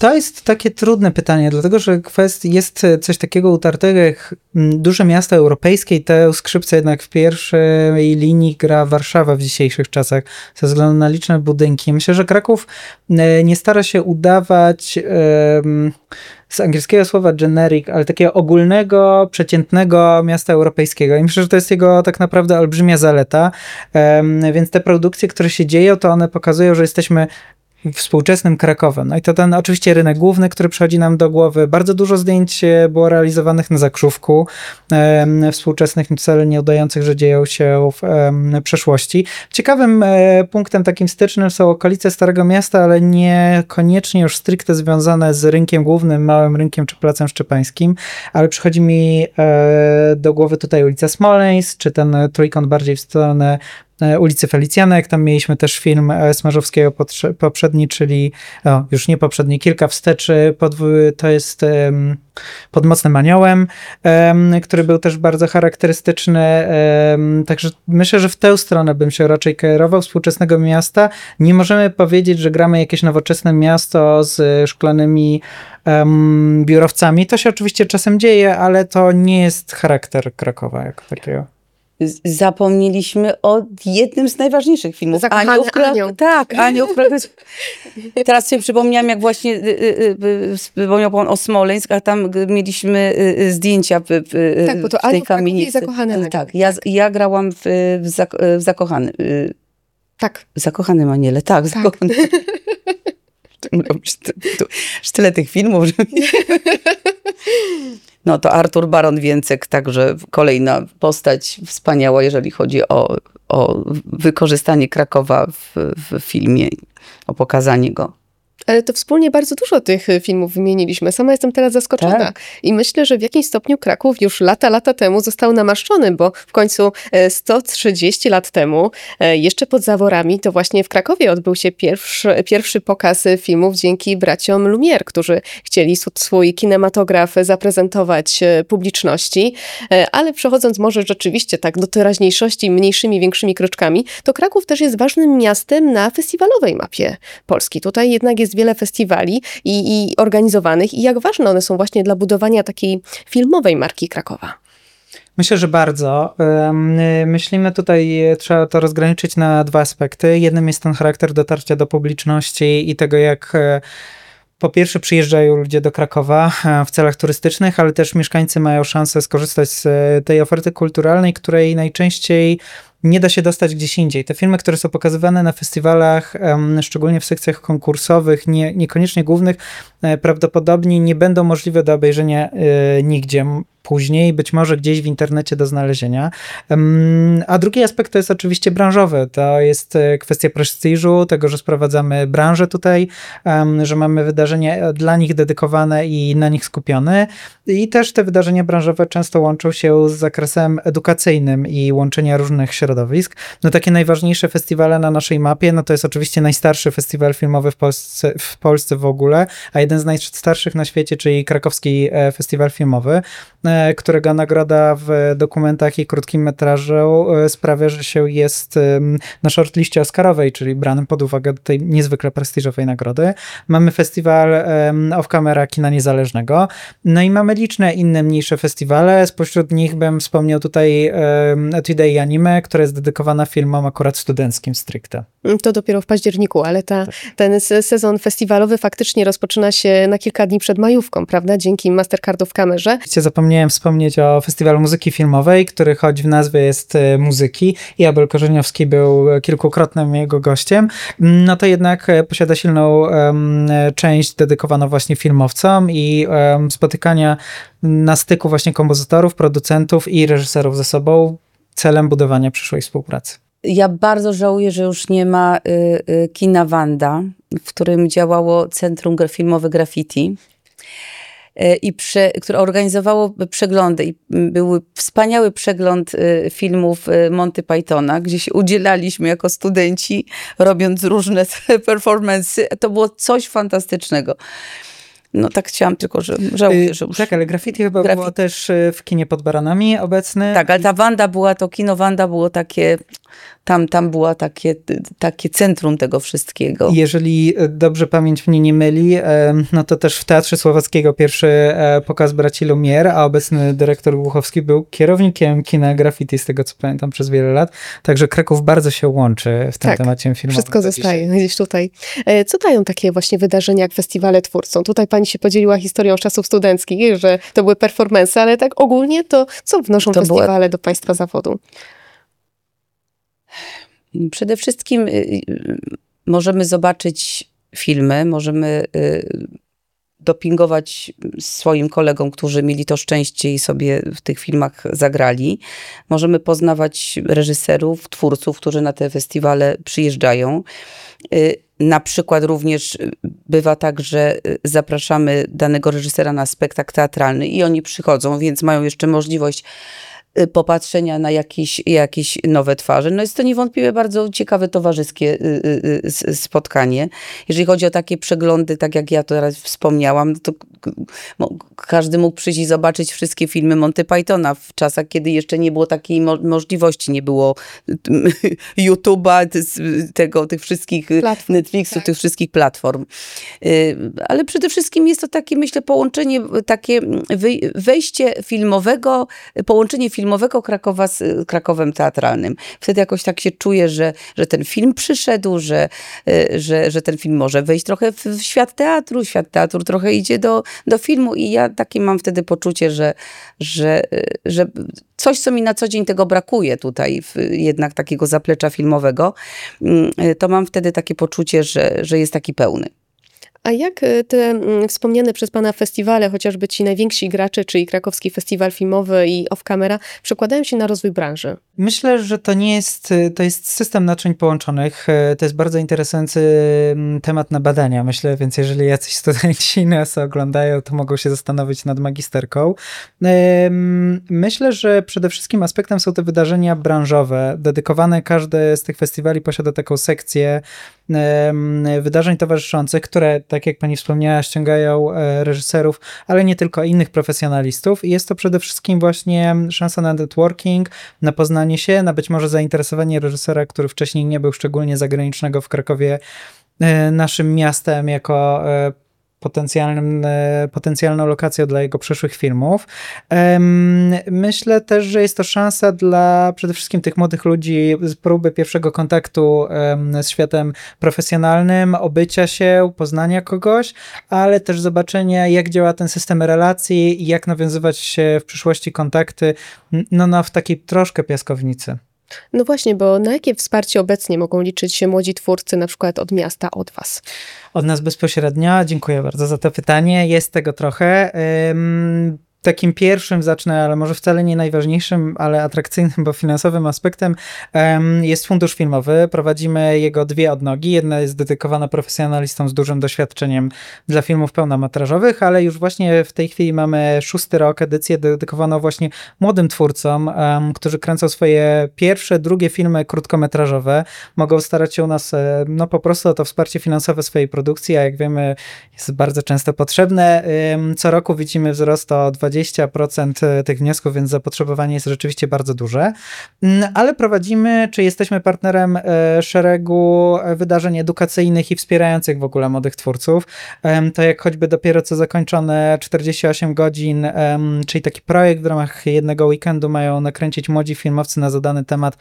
To jest takie trudne pytanie, dlatego że kwest jest coś takiego utartego jak duże miasto europejskie i te skrzypce jednak w pierwszej linii gra Warszawa w dzisiejszych czasach ze względu na liczne budynki. Myślę, że Kraków nie stara się udawać um, z angielskiego słowa generic, ale takiego ogólnego, przeciętnego miasta europejskiego. I myślę, że to jest jego tak naprawdę olbrzymia zaleta. Um, więc te produkcje, które się dzieją, to one pokazują, że jesteśmy współczesnym Krakowem. No i to ten oczywiście rynek główny, który przychodzi nam do głowy. Bardzo dużo zdjęć było realizowanych na Zakrzówku, e, współczesnych, wcale nie udających, że dzieją się w e, przeszłości. Ciekawym e, punktem takim stycznym są okolice Starego Miasta, ale niekoniecznie już stricte związane z rynkiem głównym, Małym Rynkiem czy Placem Szczepańskim, ale przychodzi mi e, do głowy tutaj ulica Smoleńsk, czy ten trójkąt bardziej w stronę ulicy Felicjanek, tam mieliśmy też film Smarzowskiego poprzedni, czyli o, już nie poprzedni, kilka wsteczy, pod, to jest um, Pod Mocnym Aniołem, um, który był też bardzo charakterystyczny, um, także myślę, że w tę stronę bym się raczej kierował, współczesnego miasta. Nie możemy powiedzieć, że gramy jakieś nowoczesne miasto z szklanymi um, biurowcami. To się oczywiście czasem dzieje, ale to nie jest charakter Krakowa jako takiego. Zapomnieliśmy o jednym z najważniejszych filmów. Zakochany Anioł w Kra- Anioł. Tak, Anioł w Kra- Teraz sobie przypomniałam, jak właśnie y, y, y, wspomniał pan o Smoleńsk, a tam mieliśmy y, zdjęcia w, w, Tak, bo to w tej Anioł w Krakowie i kamienicy. Zakochany Anioł. Tak, ja, ja grałam w, w, zak- w Zakochany. y, Tak. W Zakochanym Aniele, tak. Tak. Zakochany. Już tyle tych filmów, że... No to Artur Baron Więcek, także kolejna postać wspaniała, jeżeli chodzi o, o wykorzystanie Krakowa w, w filmie, o pokazanie go. Ale to wspólnie bardzo dużo tych filmów wymieniliśmy. Sama jestem teraz zaskoczona. Tak. I myślę, że w jakimś stopniu Kraków już lata, lata temu został namaszczony, bo w końcu sto trzydzieści lat temu, jeszcze pod Zaworami, to właśnie w Krakowie odbył się pierwszy, pierwszy pokaz filmów dzięki braciom Lumière, którzy chcieli swój kinematograf zaprezentować publiczności. Ale przechodząc może rzeczywiście tak do teraźniejszości, mniejszymi, większymi kroczkami, to Kraków też jest ważnym miastem na festiwalowej mapie Polski. Tutaj jednak jest wiele festiwali i, i organizowanych i jak ważne one są właśnie dla budowania takiej filmowej marki Krakowa. Myślę, że bardzo. Myślimy tutaj, trzeba to rozgraniczyć na dwa aspekty. Jednym jest ten charakter dotarcia do publiczności i tego, jak po pierwsze przyjeżdżają ludzie do Krakowa w celach turystycznych, ale też mieszkańcy mają szansę skorzystać z tej oferty kulturalnej, której najczęściej nie da się dostać gdzieś indziej. Te filmy, które są pokazywane na festiwalach, um, szczególnie w sekcjach konkursowych, nie, niekoniecznie głównych, e, prawdopodobnie nie będą możliwe do obejrzenia e, nigdzie później, być może gdzieś w internecie do znalezienia. Um, a drugi aspekt to jest oczywiście branżowy. To jest kwestia prestiżu, tego, że sprowadzamy branżę tutaj, um, że mamy wydarzenia dla nich dedykowane i na nich skupione. I też te wydarzenia branżowe często łączą się z zakresem edukacyjnym i łączenia różnych środowisk. No takie najważniejsze festiwale na naszej mapie, no to jest oczywiście najstarszy festiwal filmowy w Polsce, w Polsce w ogóle, a jeden z najstarszych na świecie, czyli Krakowski Festiwal Filmowy, którego nagroda w dokumentach i krótkim metrażu sprawia, że się jest na shortliście oscarowej, czyli branym pod uwagę do tej niezwykle prestiżowej nagrody. Mamy festiwal off-camera kina niezależnego, no i mamy liczne inne mniejsze festiwale, spośród nich bym wspomniał tutaj Etude i Anime, która jest dedykowana filmom akurat studenckim stricte. To dopiero w październiku, ale ta, ten sezon festiwalowy faktycznie rozpoczyna się na kilka dni przed majówką, prawda? Dzięki Mastercardu w kamerze. Zapomniałem wspomnieć o Festiwalu Muzyki Filmowej, który choć w nazwie jest muzyki i Abel Korzeniowski był kilkukrotnym jego gościem, no to jednak posiada silną um, część dedykowaną właśnie filmowcom i um, spotykania na styku właśnie kompozytorów, producentów i reżyserów ze sobą celem budowania przyszłej współpracy. Ja bardzo żałuję, że już nie ma y, y, kina Wanda, w którym działało Centrum Filmowe Graffiti, y, i prze, które organizowało przeglądy. I był wspaniały przegląd y, filmów y, Monty Pythona, gdzie się udzielaliśmy jako studenci, robiąc różne performance'y. To było coś fantastycznego. No tak chciałam, tylko że żałuję, że już... Tak, ale graffiti chyba Graffiti. było też w kinie Pod Baranami obecny. Tak, ale ta Wanda była, to kino Wanda było takie Tam, tam była takie, takie centrum tego wszystkiego. Jeżeli dobrze pamięć mnie nie myli, no to też w Teatrze Słowackiego pierwszy pokaz Braci Lumière, a obecny dyrektor Głuchowski był kierownikiem kina graffiti, z tego co pamiętam, przez wiele lat. Także Kraków bardzo się łączy w tym Tak, temacie filmowym. Wszystko do zostaje dzisiaj. gdzieś tutaj. E, Co dają takie właśnie wydarzenia jak festiwale twórcom? Tutaj pani się podzieliła historią czasów studenckich, że to były performance, ale tak ogólnie to co wnoszą To była- festiwale do państwa zawodu? Przede wszystkim y, y, możemy zobaczyć filmy, możemy y, dopingować swoim kolegom, którzy mieli to szczęście i sobie w tych filmach zagrali. Możemy poznawać reżyserów, twórców, którzy na te festiwale przyjeżdżają. Y, Na przykład również bywa tak, że zapraszamy danego reżysera na spektakl teatralny i oni przychodzą, więc mają jeszcze możliwość popatrzenia na jakieś, jakieś nowe twarze. No jest to niewątpliwie bardzo ciekawe, towarzyskie y, y, y, spotkanie. Jeżeli chodzi o takie przeglądy, tak jak ja teraz wspomniałam, no to k- mo- każdy mógł przyjść i zobaczyć wszystkie filmy Monty Pythona w czasach, kiedy jeszcze nie było takiej mo- możliwości, nie było YouTube'a, ty- tego, tych wszystkich Platform, Netflixu, tak. tych wszystkich platform. Y, Ale przede wszystkim jest to takie, myślę, połączenie, takie wy- wejście filmowego, połączenie filmowego Krakowa z Krakowem teatralnym. Wtedy jakoś tak się czuję, że, że ten film przyszedł, że, y, że, że ten film może wejść trochę w, w świat teatru, świat teatru trochę idzie do, do filmu i ja takie mam wtedy poczucie, że, że, y, że coś, co mi na co dzień tego brakuje tutaj, w, jednak takiego zaplecza filmowego, y, to mam wtedy takie poczucie, że, że jest taki pełny. A jak e, te mm, wspomniane przez pana festiwale, chociażby ci najwięksi gracze, czyli Krakowski Festiwal Filmowy i Off Camera, przekładają się na rozwój branży? Myślę, że to nie jest, to jest system naczyń połączonych. To jest bardzo interesujący mm, temat na badania, myślę, więc jeżeli jacyś studenci nas oglądają, to mogą się zastanowić nad magisterką. Em, Myślę, że przede wszystkim aspektem są te wydarzenia branżowe, dedykowane. Każdy z tych festiwali posiada taką sekcję em, wydarzeń towarzyszących, które, tak jak pani wspomniała, ściągają e, reżyserów, ale nie tylko, innych profesjonalistów. I jest to przede wszystkim właśnie szansa na networking, na poznanie się, na być może zainteresowanie reżysera, który wcześniej nie był szczególnie zagranicznego w Krakowie, e, naszym miastem jako e, potencjalnym, e, potencjalną lokacją dla jego przyszłych filmów. Em, Myślę też, że jest to szansa dla przede wszystkim tych młodych ludzi z próby pierwszego kontaktu em, z światem profesjonalnym, obycia się, poznania kogoś, ale też zobaczenia, jak działa ten system relacji i jak nawiązywać się w przyszłości kontakty, n- no, no w takiej troszkę piaskownicy. No właśnie, bo na jakie wsparcie obecnie mogą liczyć się młodzi twórcy, na przykład od miasta, od was? Od nas bezpośrednio. Dziękuję bardzo za to pytanie. Jest tego trochę. Ym, Takim pierwszym zacznę, ale może wcale nie najważniejszym, ale atrakcyjnym, bo finansowym aspektem em, jest fundusz filmowy. Prowadzimy jego dwie odnogi. Jedna jest dedykowana profesjonalistom z dużym doświadczeniem dla filmów pełnometrażowych, ale już właśnie w tej chwili mamy szósty rok, edycję dedykowaną właśnie młodym twórcom, em, którzy kręcą swoje pierwsze, drugie filmy krótkometrażowe. Mogą starać się u nas e, no po prostu o to wsparcie finansowe swojej produkcji, a jak wiemy, jest bardzo często potrzebne. Ym, Co roku widzimy wzrost o dwadzieścia procent tych wniosków, więc zapotrzebowanie jest rzeczywiście bardzo duże. Mm, Ale prowadzimy, czy jesteśmy partnerem e, szeregu wydarzeń edukacyjnych i wspierających w ogóle młodych twórców. Em, To jak choćby dopiero co zakończone czterdzieści osiem godzin, em, czyli taki projekt w ramach jednego weekendu mają nakręcić młodzi filmowcy na zadany temat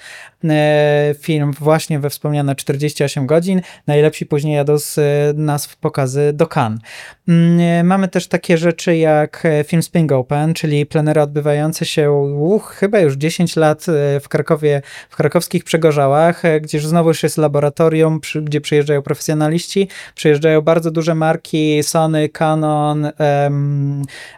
e, film właśnie we wspomniane czterdzieści osiem godzin. Najlepsi później jadą z e, nas w pokazy do Cannes. Mm, Mamy też takie rzeczy jak e, film Spring Open, czyli plenery odbywające się uch, chyba już dziesięć lat e, w Krakowie, w krakowskich Przegorzałach, e, gdzie znowu już jest laboratorium, przy, gdzie przyjeżdżają profesjonaliści, przyjeżdżają bardzo duże marki Sony, Canon, em,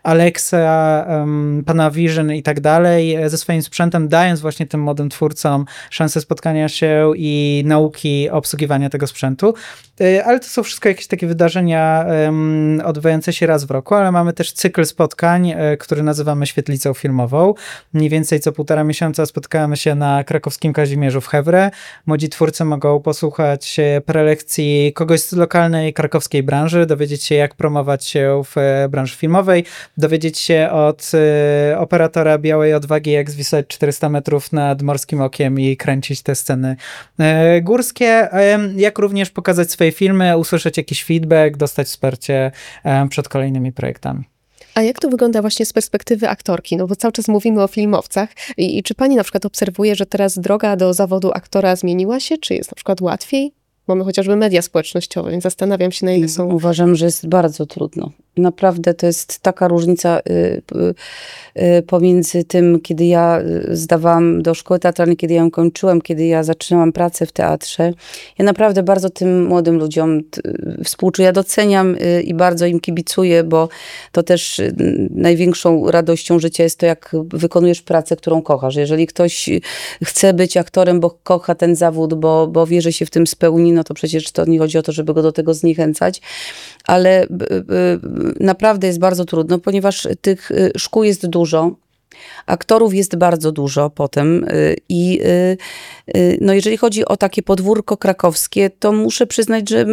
Alexa, em, Panavision i tak dalej, e, ze swoim sprzętem, dając właśnie tym młodym twórcom szansę spotkania się i nauki obsługiwania tego sprzętu. E, Ale to są wszystko jakieś takie wydarzenia em, odbywające się raz w roku, ale mamy też cykl spotkań, e, który nazywamy Świetlicą Filmową. Mniej więcej co półtora miesiąca spotykamy się na krakowskim Kazimierzu w Hewre. Młodzi twórcy mogą posłuchać prelekcji kogoś z lokalnej krakowskiej branży, dowiedzieć się, jak promować się w branży filmowej, dowiedzieć się od y, operatora Białej Odwagi, jak zwisać czterysta metrów nad Morskim Okiem i kręcić te sceny y, górskie, y, jak również pokazać swoje filmy, usłyszeć jakiś feedback, dostać wsparcie y, przed kolejnymi projektami. A jak to wygląda właśnie z perspektywy aktorki? No bo cały czas mówimy o filmowcach. I, i czy pani na przykład obserwuje, że teraz droga do zawodu aktora zmieniła się? Czy jest na przykład łatwiej? Mamy chociażby media społecznościowe, więc zastanawiam się, na ile są... Uważam, że jest bardzo trudno. Naprawdę to jest taka różnica y, y, pomiędzy tym, kiedy ja zdawałam do szkoły teatralnej, kiedy ja ją kończyłam, kiedy ja zaczynałam pracę w teatrze. Ja naprawdę bardzo tym młodym ludziom t, współczuję, ja doceniam y, i bardzo im kibicuję, bo to też y, największą radością życia jest to, jak wykonujesz pracę, którą kochasz. Jeżeli ktoś chce być aktorem, bo kocha ten zawód, bo, bo wie, że się w tym spełni, no to przecież to nie chodzi o to, żeby go do tego zniechęcać, ale y, y, naprawdę jest bardzo trudno, ponieważ tych szkół jest dużo, aktorów jest bardzo dużo potem i no jeżeli chodzi o takie podwórko krakowskie, to muszę przyznać, że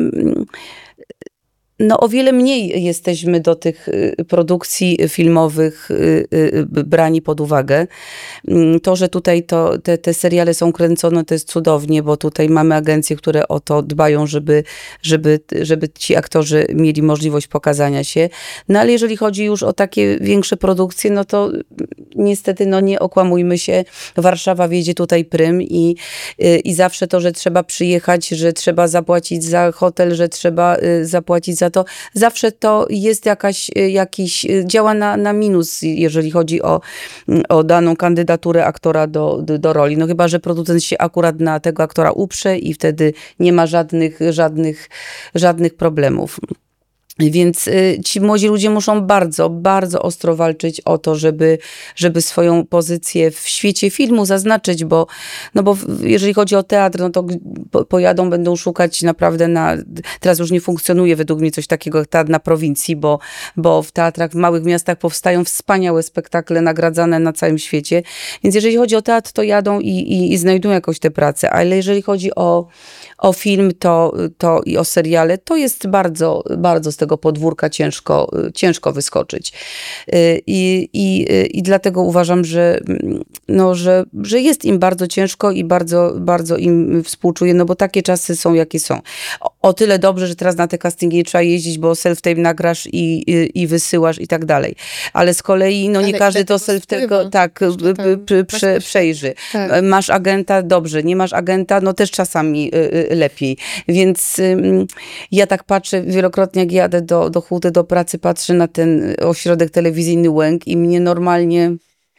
no o wiele mniej jesteśmy do tych produkcji filmowych brani pod uwagę. To, że tutaj to, te, te seriale są kręcone, to jest cudownie, bo tutaj mamy agencje, które o to dbają, żeby, żeby, żeby ci aktorzy mieli możliwość pokazania się. No ale jeżeli chodzi już o takie większe produkcje, no to niestety, no nie okłamujmy się, Warszawa wiedzie tutaj prym i, i zawsze to, że trzeba przyjechać, że trzeba zapłacić za hotel, że trzeba zapłacić za to zawsze to jest jakaś, jakiś, działa na, na minus, jeżeli chodzi o, o daną kandydaturę aktora do, do, do roli. No chyba, że producent się akurat na tego aktora uprze i wtedy nie ma żadnych, żadnych, żadnych problemów. Więc y, ci młodzi ludzie muszą bardzo, bardzo ostro walczyć o to, żeby, żeby swoją pozycję w świecie filmu zaznaczyć, bo, no bo jeżeli chodzi o teatr, no to po, pojadą, będą szukać naprawdę na... Teraz już nie funkcjonuje według mnie coś takiego jak teatr na prowincji, bo, bo w teatrach w małych miastach powstają wspaniałe spektakle nagradzane na całym świecie. Więc jeżeli chodzi o teatr, to jadą i, i, i znajdują jakoś tę pracę, ale jeżeli chodzi o, o film to, to i o seriale, to jest bardzo, bardzo z tego podwórka ciężko, ciężko wyskoczyć. I, i, i dlatego uważam, że, no, że, że jest im bardzo ciężko i bardzo, bardzo im współczuję, no bo takie czasy są, jakie są. O, o tyle dobrze, że teraz na te castingi nie trzeba jeździć, bo self-tape nagrasz i, i, i wysyłasz i tak dalej. Ale z kolei, no nie Ale każdy to tego self-tape wpływa. tak Tam prze, przejrzy. Tak. Masz agenta, dobrze, nie masz agenta, no też czasami lepiej. Więc ja tak patrzę wielokrotnie, jak jadę do, do Huty, do pracy, patrzę na ten ośrodek telewizyjny Łęk i mnie normalnie...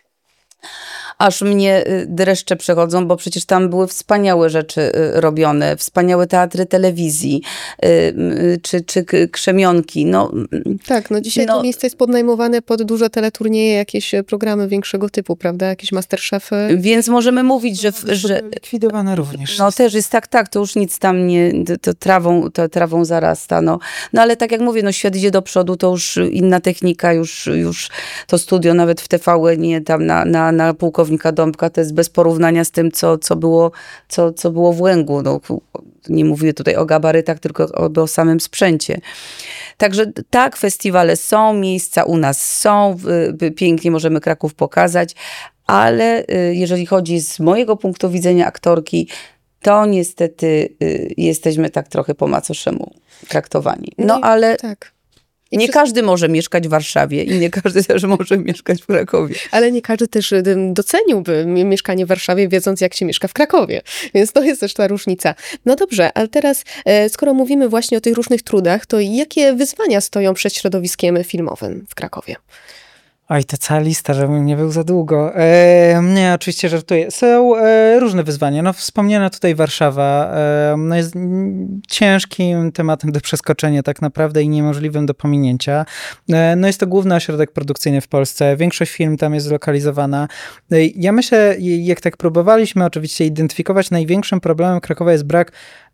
aż mnie dreszcze przechodzą, bo przecież tam były wspaniałe rzeczy robione, wspaniałe teatry telewizji, czy, czy krzemionki. No, tak, no dzisiaj no, to miejsce jest podnajmowane pod duże teleturnieje, jakieś programy większego typu, prawda? Jakieś Masterchefy. Więc możemy mówić, że... że likwidowane również. No też jest tak, tak, to już nic tam nie, to, to trawą, to trawą zarasta, no. No ale tak jak mówię, no świat idzie do przodu, to już inna technika, już, już to studio nawet w T V N-ie tam na, na, na pułkownika Dąbka to jest bez porównania z tym, co, co, było, co, co było w Łęgu. No, nie mówię tutaj o gabarytach, tylko o, o samym sprzęcie. Także tak, festiwale są, miejsca u nas są, pięknie możemy Kraków pokazać, ale jeżeli chodzi z mojego punktu widzenia aktorki, to niestety jesteśmy tak trochę po macoszemu traktowani. No ale... Tak. I nie wszystko... każdy może mieszkać w Warszawie i nie każdy też może mieszkać w Krakowie. Ale nie każdy też doceniłby mieszkanie w Warszawie, wiedząc, jak się mieszka w Krakowie. Więc to jest też ta różnica. No dobrze, ale teraz, skoro mówimy właśnie o tych różnych trudach, to jakie wyzwania stoją przed środowiskiem filmowym w Krakowie? Oj, to cała lista, żebym nie był za długo. E, nie, oczywiście żartuję. Są e, różne wyzwania. No, wspomniana tutaj Warszawa e, no jest ciężkim tematem do przeskoczenia tak naprawdę i niemożliwym do pominięcia. E, no jest to główny ośrodek produkcyjny w Polsce. Większość firm tam jest zlokalizowana. E, ja myślę, jak tak próbowaliśmy oczywiście identyfikować, największym problemem Krakowa jest brak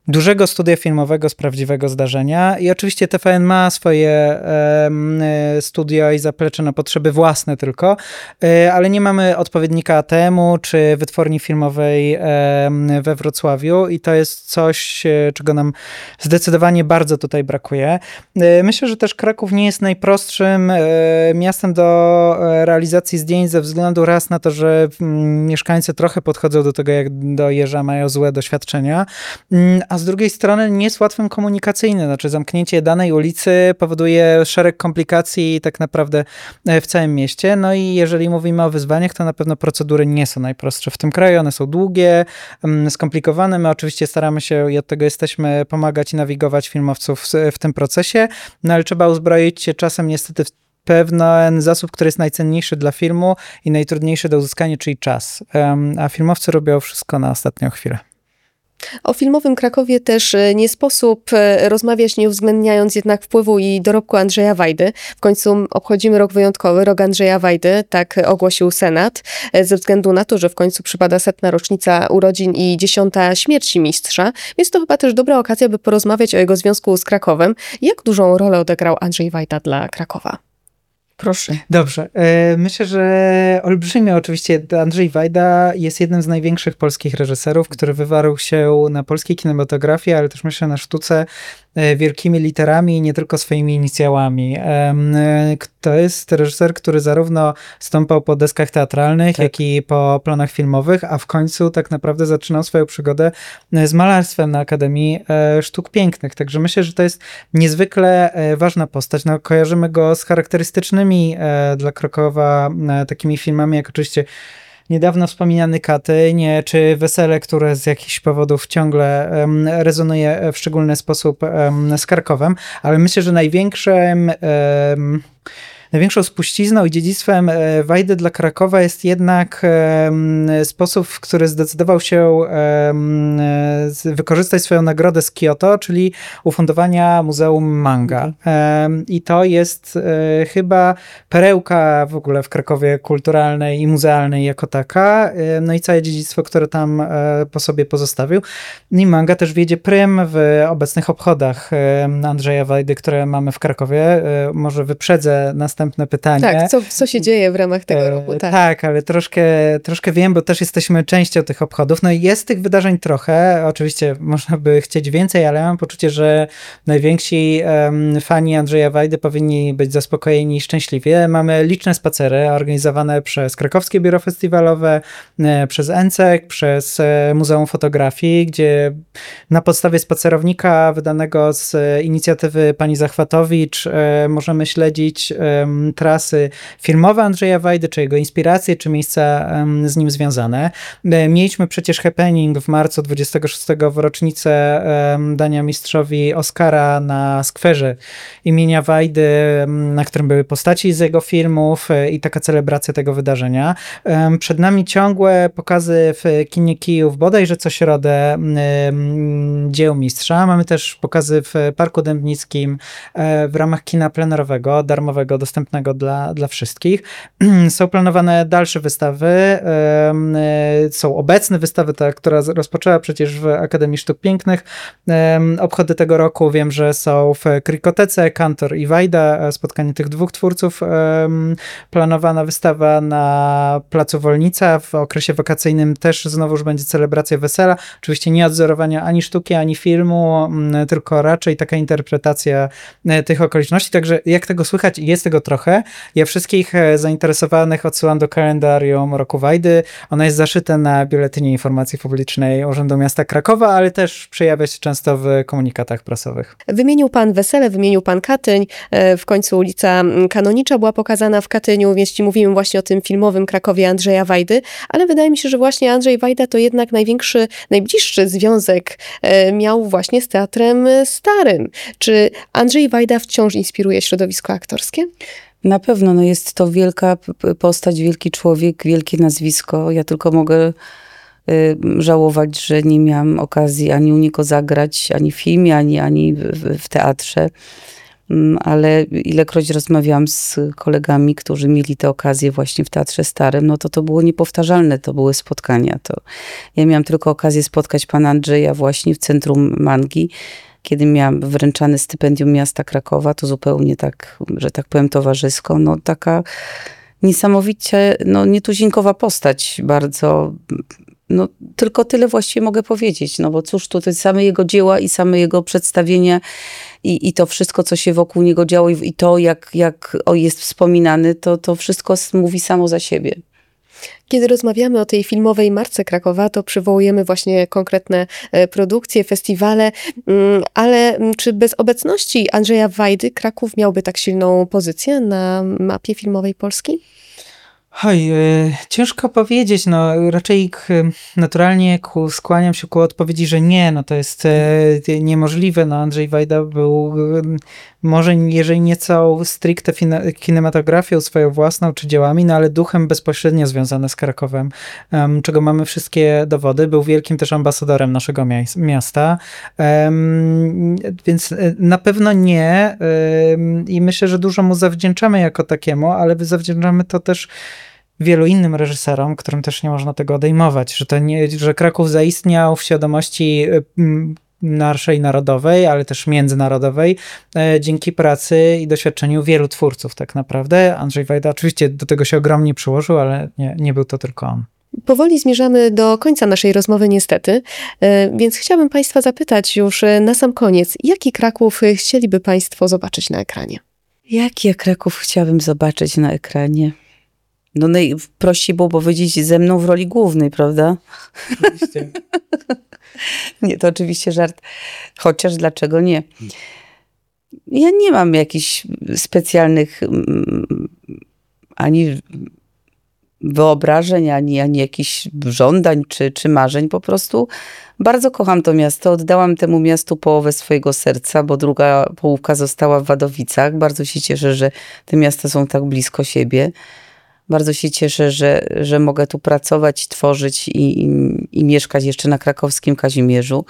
dużego studia filmowego z prawdziwego zdarzenia i oczywiście T V N ma swoje e, studio i zaplecze na potrzeby własne tylko, e, ale nie mamy odpowiednika A T M-u czy wytwórni filmowej e, we Wrocławiu i to jest coś, e, czego nam zdecydowanie bardzo tutaj brakuje. E, myślę, że też Kraków nie jest najprostszym e, miastem do realizacji zdjęć ze względu raz na to, że mm, mieszkańcy trochę podchodzą do tego jak do jeża, mają złe doświadczenia, mm, a z drugiej strony nie jest łatwym komunikacyjnie, znaczy zamknięcie danej ulicy powoduje szereg komplikacji tak naprawdę w całym mieście, no i jeżeli mówimy o wyzwaniach, to na pewno procedury nie są najprostsze w tym kraju, one są długie, mm, skomplikowane, my oczywiście staramy się i od tego jesteśmy pomagać i nawigować filmowców w, w tym procesie, no ale trzeba uzbroić się czasem niestety w pewien zasób, który jest najcenniejszy dla filmu i najtrudniejszy do uzyskania, czyli czas. A filmowcy robią wszystko na ostatnią chwilę. O filmowym Krakowie też nie sposób rozmawiać, nie uwzględniając jednak wpływu i dorobku Andrzeja Wajdy. W końcu obchodzimy rok wyjątkowy, rok Andrzeja Wajdy, tak ogłosił Senat, ze względu na to, że w końcu przypada setna rocznica urodzin i dziesiąta śmierci mistrza. Więc to chyba też dobra okazja, by porozmawiać o jego związku z Krakowem. Jak dużą rolę odegrał Andrzej Wajda dla Krakowa? Proszę. Dobrze. Myślę, że olbrzymio oczywiście Andrzej Wajda jest jednym z największych polskich reżyserów, który wywarł się na polskiej kinematografii, ale też myślę na sztuce wielkimi literami i nie tylko swoimi inicjałami. To jest reżyser, który zarówno stąpał po deskach teatralnych, tak. jak i po planach filmowych, a w końcu tak naprawdę zaczynał swoją przygodę z malarstwem na Akademii Sztuk Pięknych. Także myślę, że to jest niezwykle ważna postać. No, kojarzymy go z charakterystycznymi dla Krakowa takimi filmami, jak oczywiście niedawno wspominany Katyń, czy Wesele, które z jakichś powodów ciągle um, rezonuje w szczególny sposób um, z Krakowem, ale myślę, że największym um, Największą spuścizną i dziedzictwem Wajdy dla Krakowa jest jednak sposób, w który zdecydował się wykorzystać swoją nagrodę z Kyoto, czyli ufundowania Muzeum Manga. I to jest chyba perełka w ogóle w Krakowie kulturalnej i muzealnej jako taka. No i całe dziedzictwo, które tam po sobie pozostawił. I manga też wiedzie prym w obecnych obchodach Andrzeja Wajdy, które mamy w Krakowie. Może wyprzedzę następne pytanie. Tak, co, co się dzieje w ramach tego roku. Tak, tak ale troszkę, troszkę wiem, bo też jesteśmy częścią tych obchodów. No i jest tych wydarzeń trochę. Oczywiście można by chcieć więcej, ale ja mam poczucie, że najwięksi um, fani Andrzeja Wajdy powinni być zaspokojeni i szczęśliwi. Mamy liczne spacery organizowane przez Krakowskie Biuro Festiwalowe, e, przez E N C E K, przez e, Muzeum Fotografii, gdzie na podstawie spacerownika wydanego z e, inicjatywy pani Zachwatowicz e, możemy śledzić e, trasy filmowe Andrzeja Wajdy, czy jego inspiracje, czy miejsca um, z nim związane. Mieliśmy przecież happening w marcu dwudziestego szóstego w rocznicę um, dania mistrzowi Oscara na skwerze imienia Wajdy, um, na którym były postaci z jego filmów um, i taka celebracja tego wydarzenia. Um, przed nami ciągłe pokazy w kinie Kijów, bodajże co środę um, dzieł mistrza. Mamy też pokazy w Parku Dębnickim um, w ramach kina plenerowego, darmowego, dostępnego Dla, dla wszystkich. Są planowane dalsze wystawy. Są obecne wystawy, ta, która rozpoczęła przecież w Akademii Sztuk Pięknych. Obchody tego roku wiem, że są w Krikotece, Kantor i Wajda. Spotkanie tych dwóch twórców. Planowana wystawa na Placu Wolnica. W okresie wakacyjnym też znowuż będzie celebracja Wesela. Oczywiście nie odzorowania ani sztuki, ani filmu, tylko raczej taka interpretacja tych okoliczności. Także jak tego słychać, jest tego trochę. Ja wszystkich zainteresowanych odsyłam do kalendarium Roku Wajdy. Ono jest zaszyte na biuletynie informacji publicznej Urzędu Miasta Krakowa, ale też przejawia się często w komunikatach prasowych. Wymienił pan Wesele, wymienił pan Katyń. W końcu ulica Kanonicza była pokazana w Katyniu, więc ci mówimy właśnie o tym filmowym Krakowie Andrzeja Wajdy, ale wydaje mi się, że właśnie Andrzej Wajda to jednak największy, najbliższy związek miał właśnie z teatrem starym. Czy Andrzej Wajda wciąż inspiruje środowisko aktorskie? Na pewno, no jest to wielka postać, wielki człowiek, wielkie nazwisko. Ja tylko mogę y, żałować, że nie miałam okazji ani u niego zagrać, ani w filmie, ani, ani w, w teatrze. Mm, Ale ilekroć rozmawiałam z kolegami, którzy mieli tę okazję właśnie w Teatrze Starym, no to to było niepowtarzalne, to były spotkania. To ja miałam tylko okazję spotkać pana Andrzeja właśnie w Centrum Mangi, kiedy miałam wręczane stypendium miasta Krakowa, to zupełnie tak, że tak powiem, towarzysko. No taka niesamowicie, no nietuzinkowa postać, bardzo, no tylko tyle właściwie mogę powiedzieć, no bo cóż, tutaj same jego dzieła i same jego przedstawienia i, i to wszystko, co się wokół niego działo i, i to, jak, jak o, jest wspominany, to, to wszystko s- mówi samo za siebie. Kiedy rozmawiamy o tej filmowej marce Krakowa, to przywołujemy właśnie konkretne e, produkcje, festiwale, mm, ale mm, czy bez obecności Andrzeja Wajdy Kraków miałby tak silną pozycję na mapie filmowej Polski? Oj, e, ciężko powiedzieć, no raczej k, naturalnie ku, skłaniam się ku odpowiedzi, że nie, no to jest e, niemożliwe, no Andrzej Wajda był e, może jeżeli nieco stricte fina- kinematografią swoją własną czy dziełami, no ale duchem bezpośrednio związany z Krakowem, em, czego mamy wszystkie dowody, był wielkim też ambasadorem naszego mia- miasta, em, więc e, na pewno nie em, i myślę, że dużo mu zawdzięczamy jako takiemu, ale zawdzięczamy to też wielu innym reżyserom, którym też nie można tego odejmować, że, to nie, że Kraków zaistniał w świadomości mm, naszej narodowej, ale też międzynarodowej, e, dzięki pracy i doświadczeniu wielu twórców tak naprawdę. Andrzej Wajda oczywiście do tego się ogromnie przyłożył, ale nie, nie był to tylko on. Powoli zmierzamy do końca naszej rozmowy niestety, e, więc chciałabym Państwa zapytać już e, na sam koniec, jaki Kraków e, chcieliby Państwo zobaczyć na ekranie? Jaki ja Kraków chciałabym zobaczyć na ekranie? No najprościej było powiedzieć ze mną w roli głównej, prawda? Oczywiście. Nie, to oczywiście żart. Chociaż dlaczego nie? Ja nie mam jakichś specjalnych mm, ani wyobrażeń, ani, ani jakichś żądań czy, czy marzeń. Po prostu bardzo kocham to miasto. Oddałam temu miastu połowę swojego serca, bo druga połówka została w Wadowicach. Bardzo się cieszę, że te miasta są tak blisko siebie. Bardzo się cieszę, że, że mogę tu pracować, tworzyć i, i, i mieszkać jeszcze na krakowskim Kazimierzu.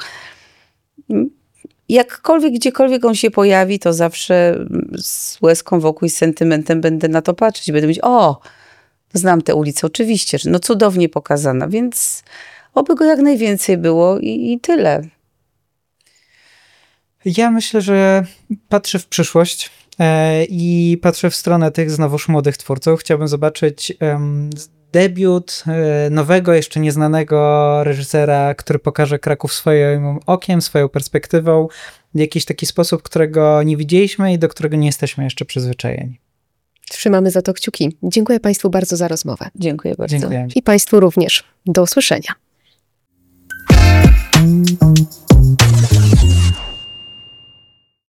Jakkolwiek, gdziekolwiek on się pojawi, to zawsze z łezką wokół i z sentymentem będę na to patrzeć. Będę mówić, o, znam tę ulicę, oczywiście, że no cudownie pokazana, więc oby go jak najwięcej było i, i tyle. Ja myślę, że patrzę w przyszłość e, i patrzę w stronę tych znowuż młodych twórców. Chciałbym zobaczyć em, debiut e, nowego, jeszcze nieznanego reżysera, który pokaże Kraków swoim okiem, swoją perspektywą, w jakiś taki sposób, którego nie widzieliśmy i do którego nie jesteśmy jeszcze przyzwyczajeni. Trzymamy za to kciuki. Dziękuję Państwu bardzo za rozmowę. Dziękuję bardzo. Dziękuję. I Państwu również. Do usłyszenia.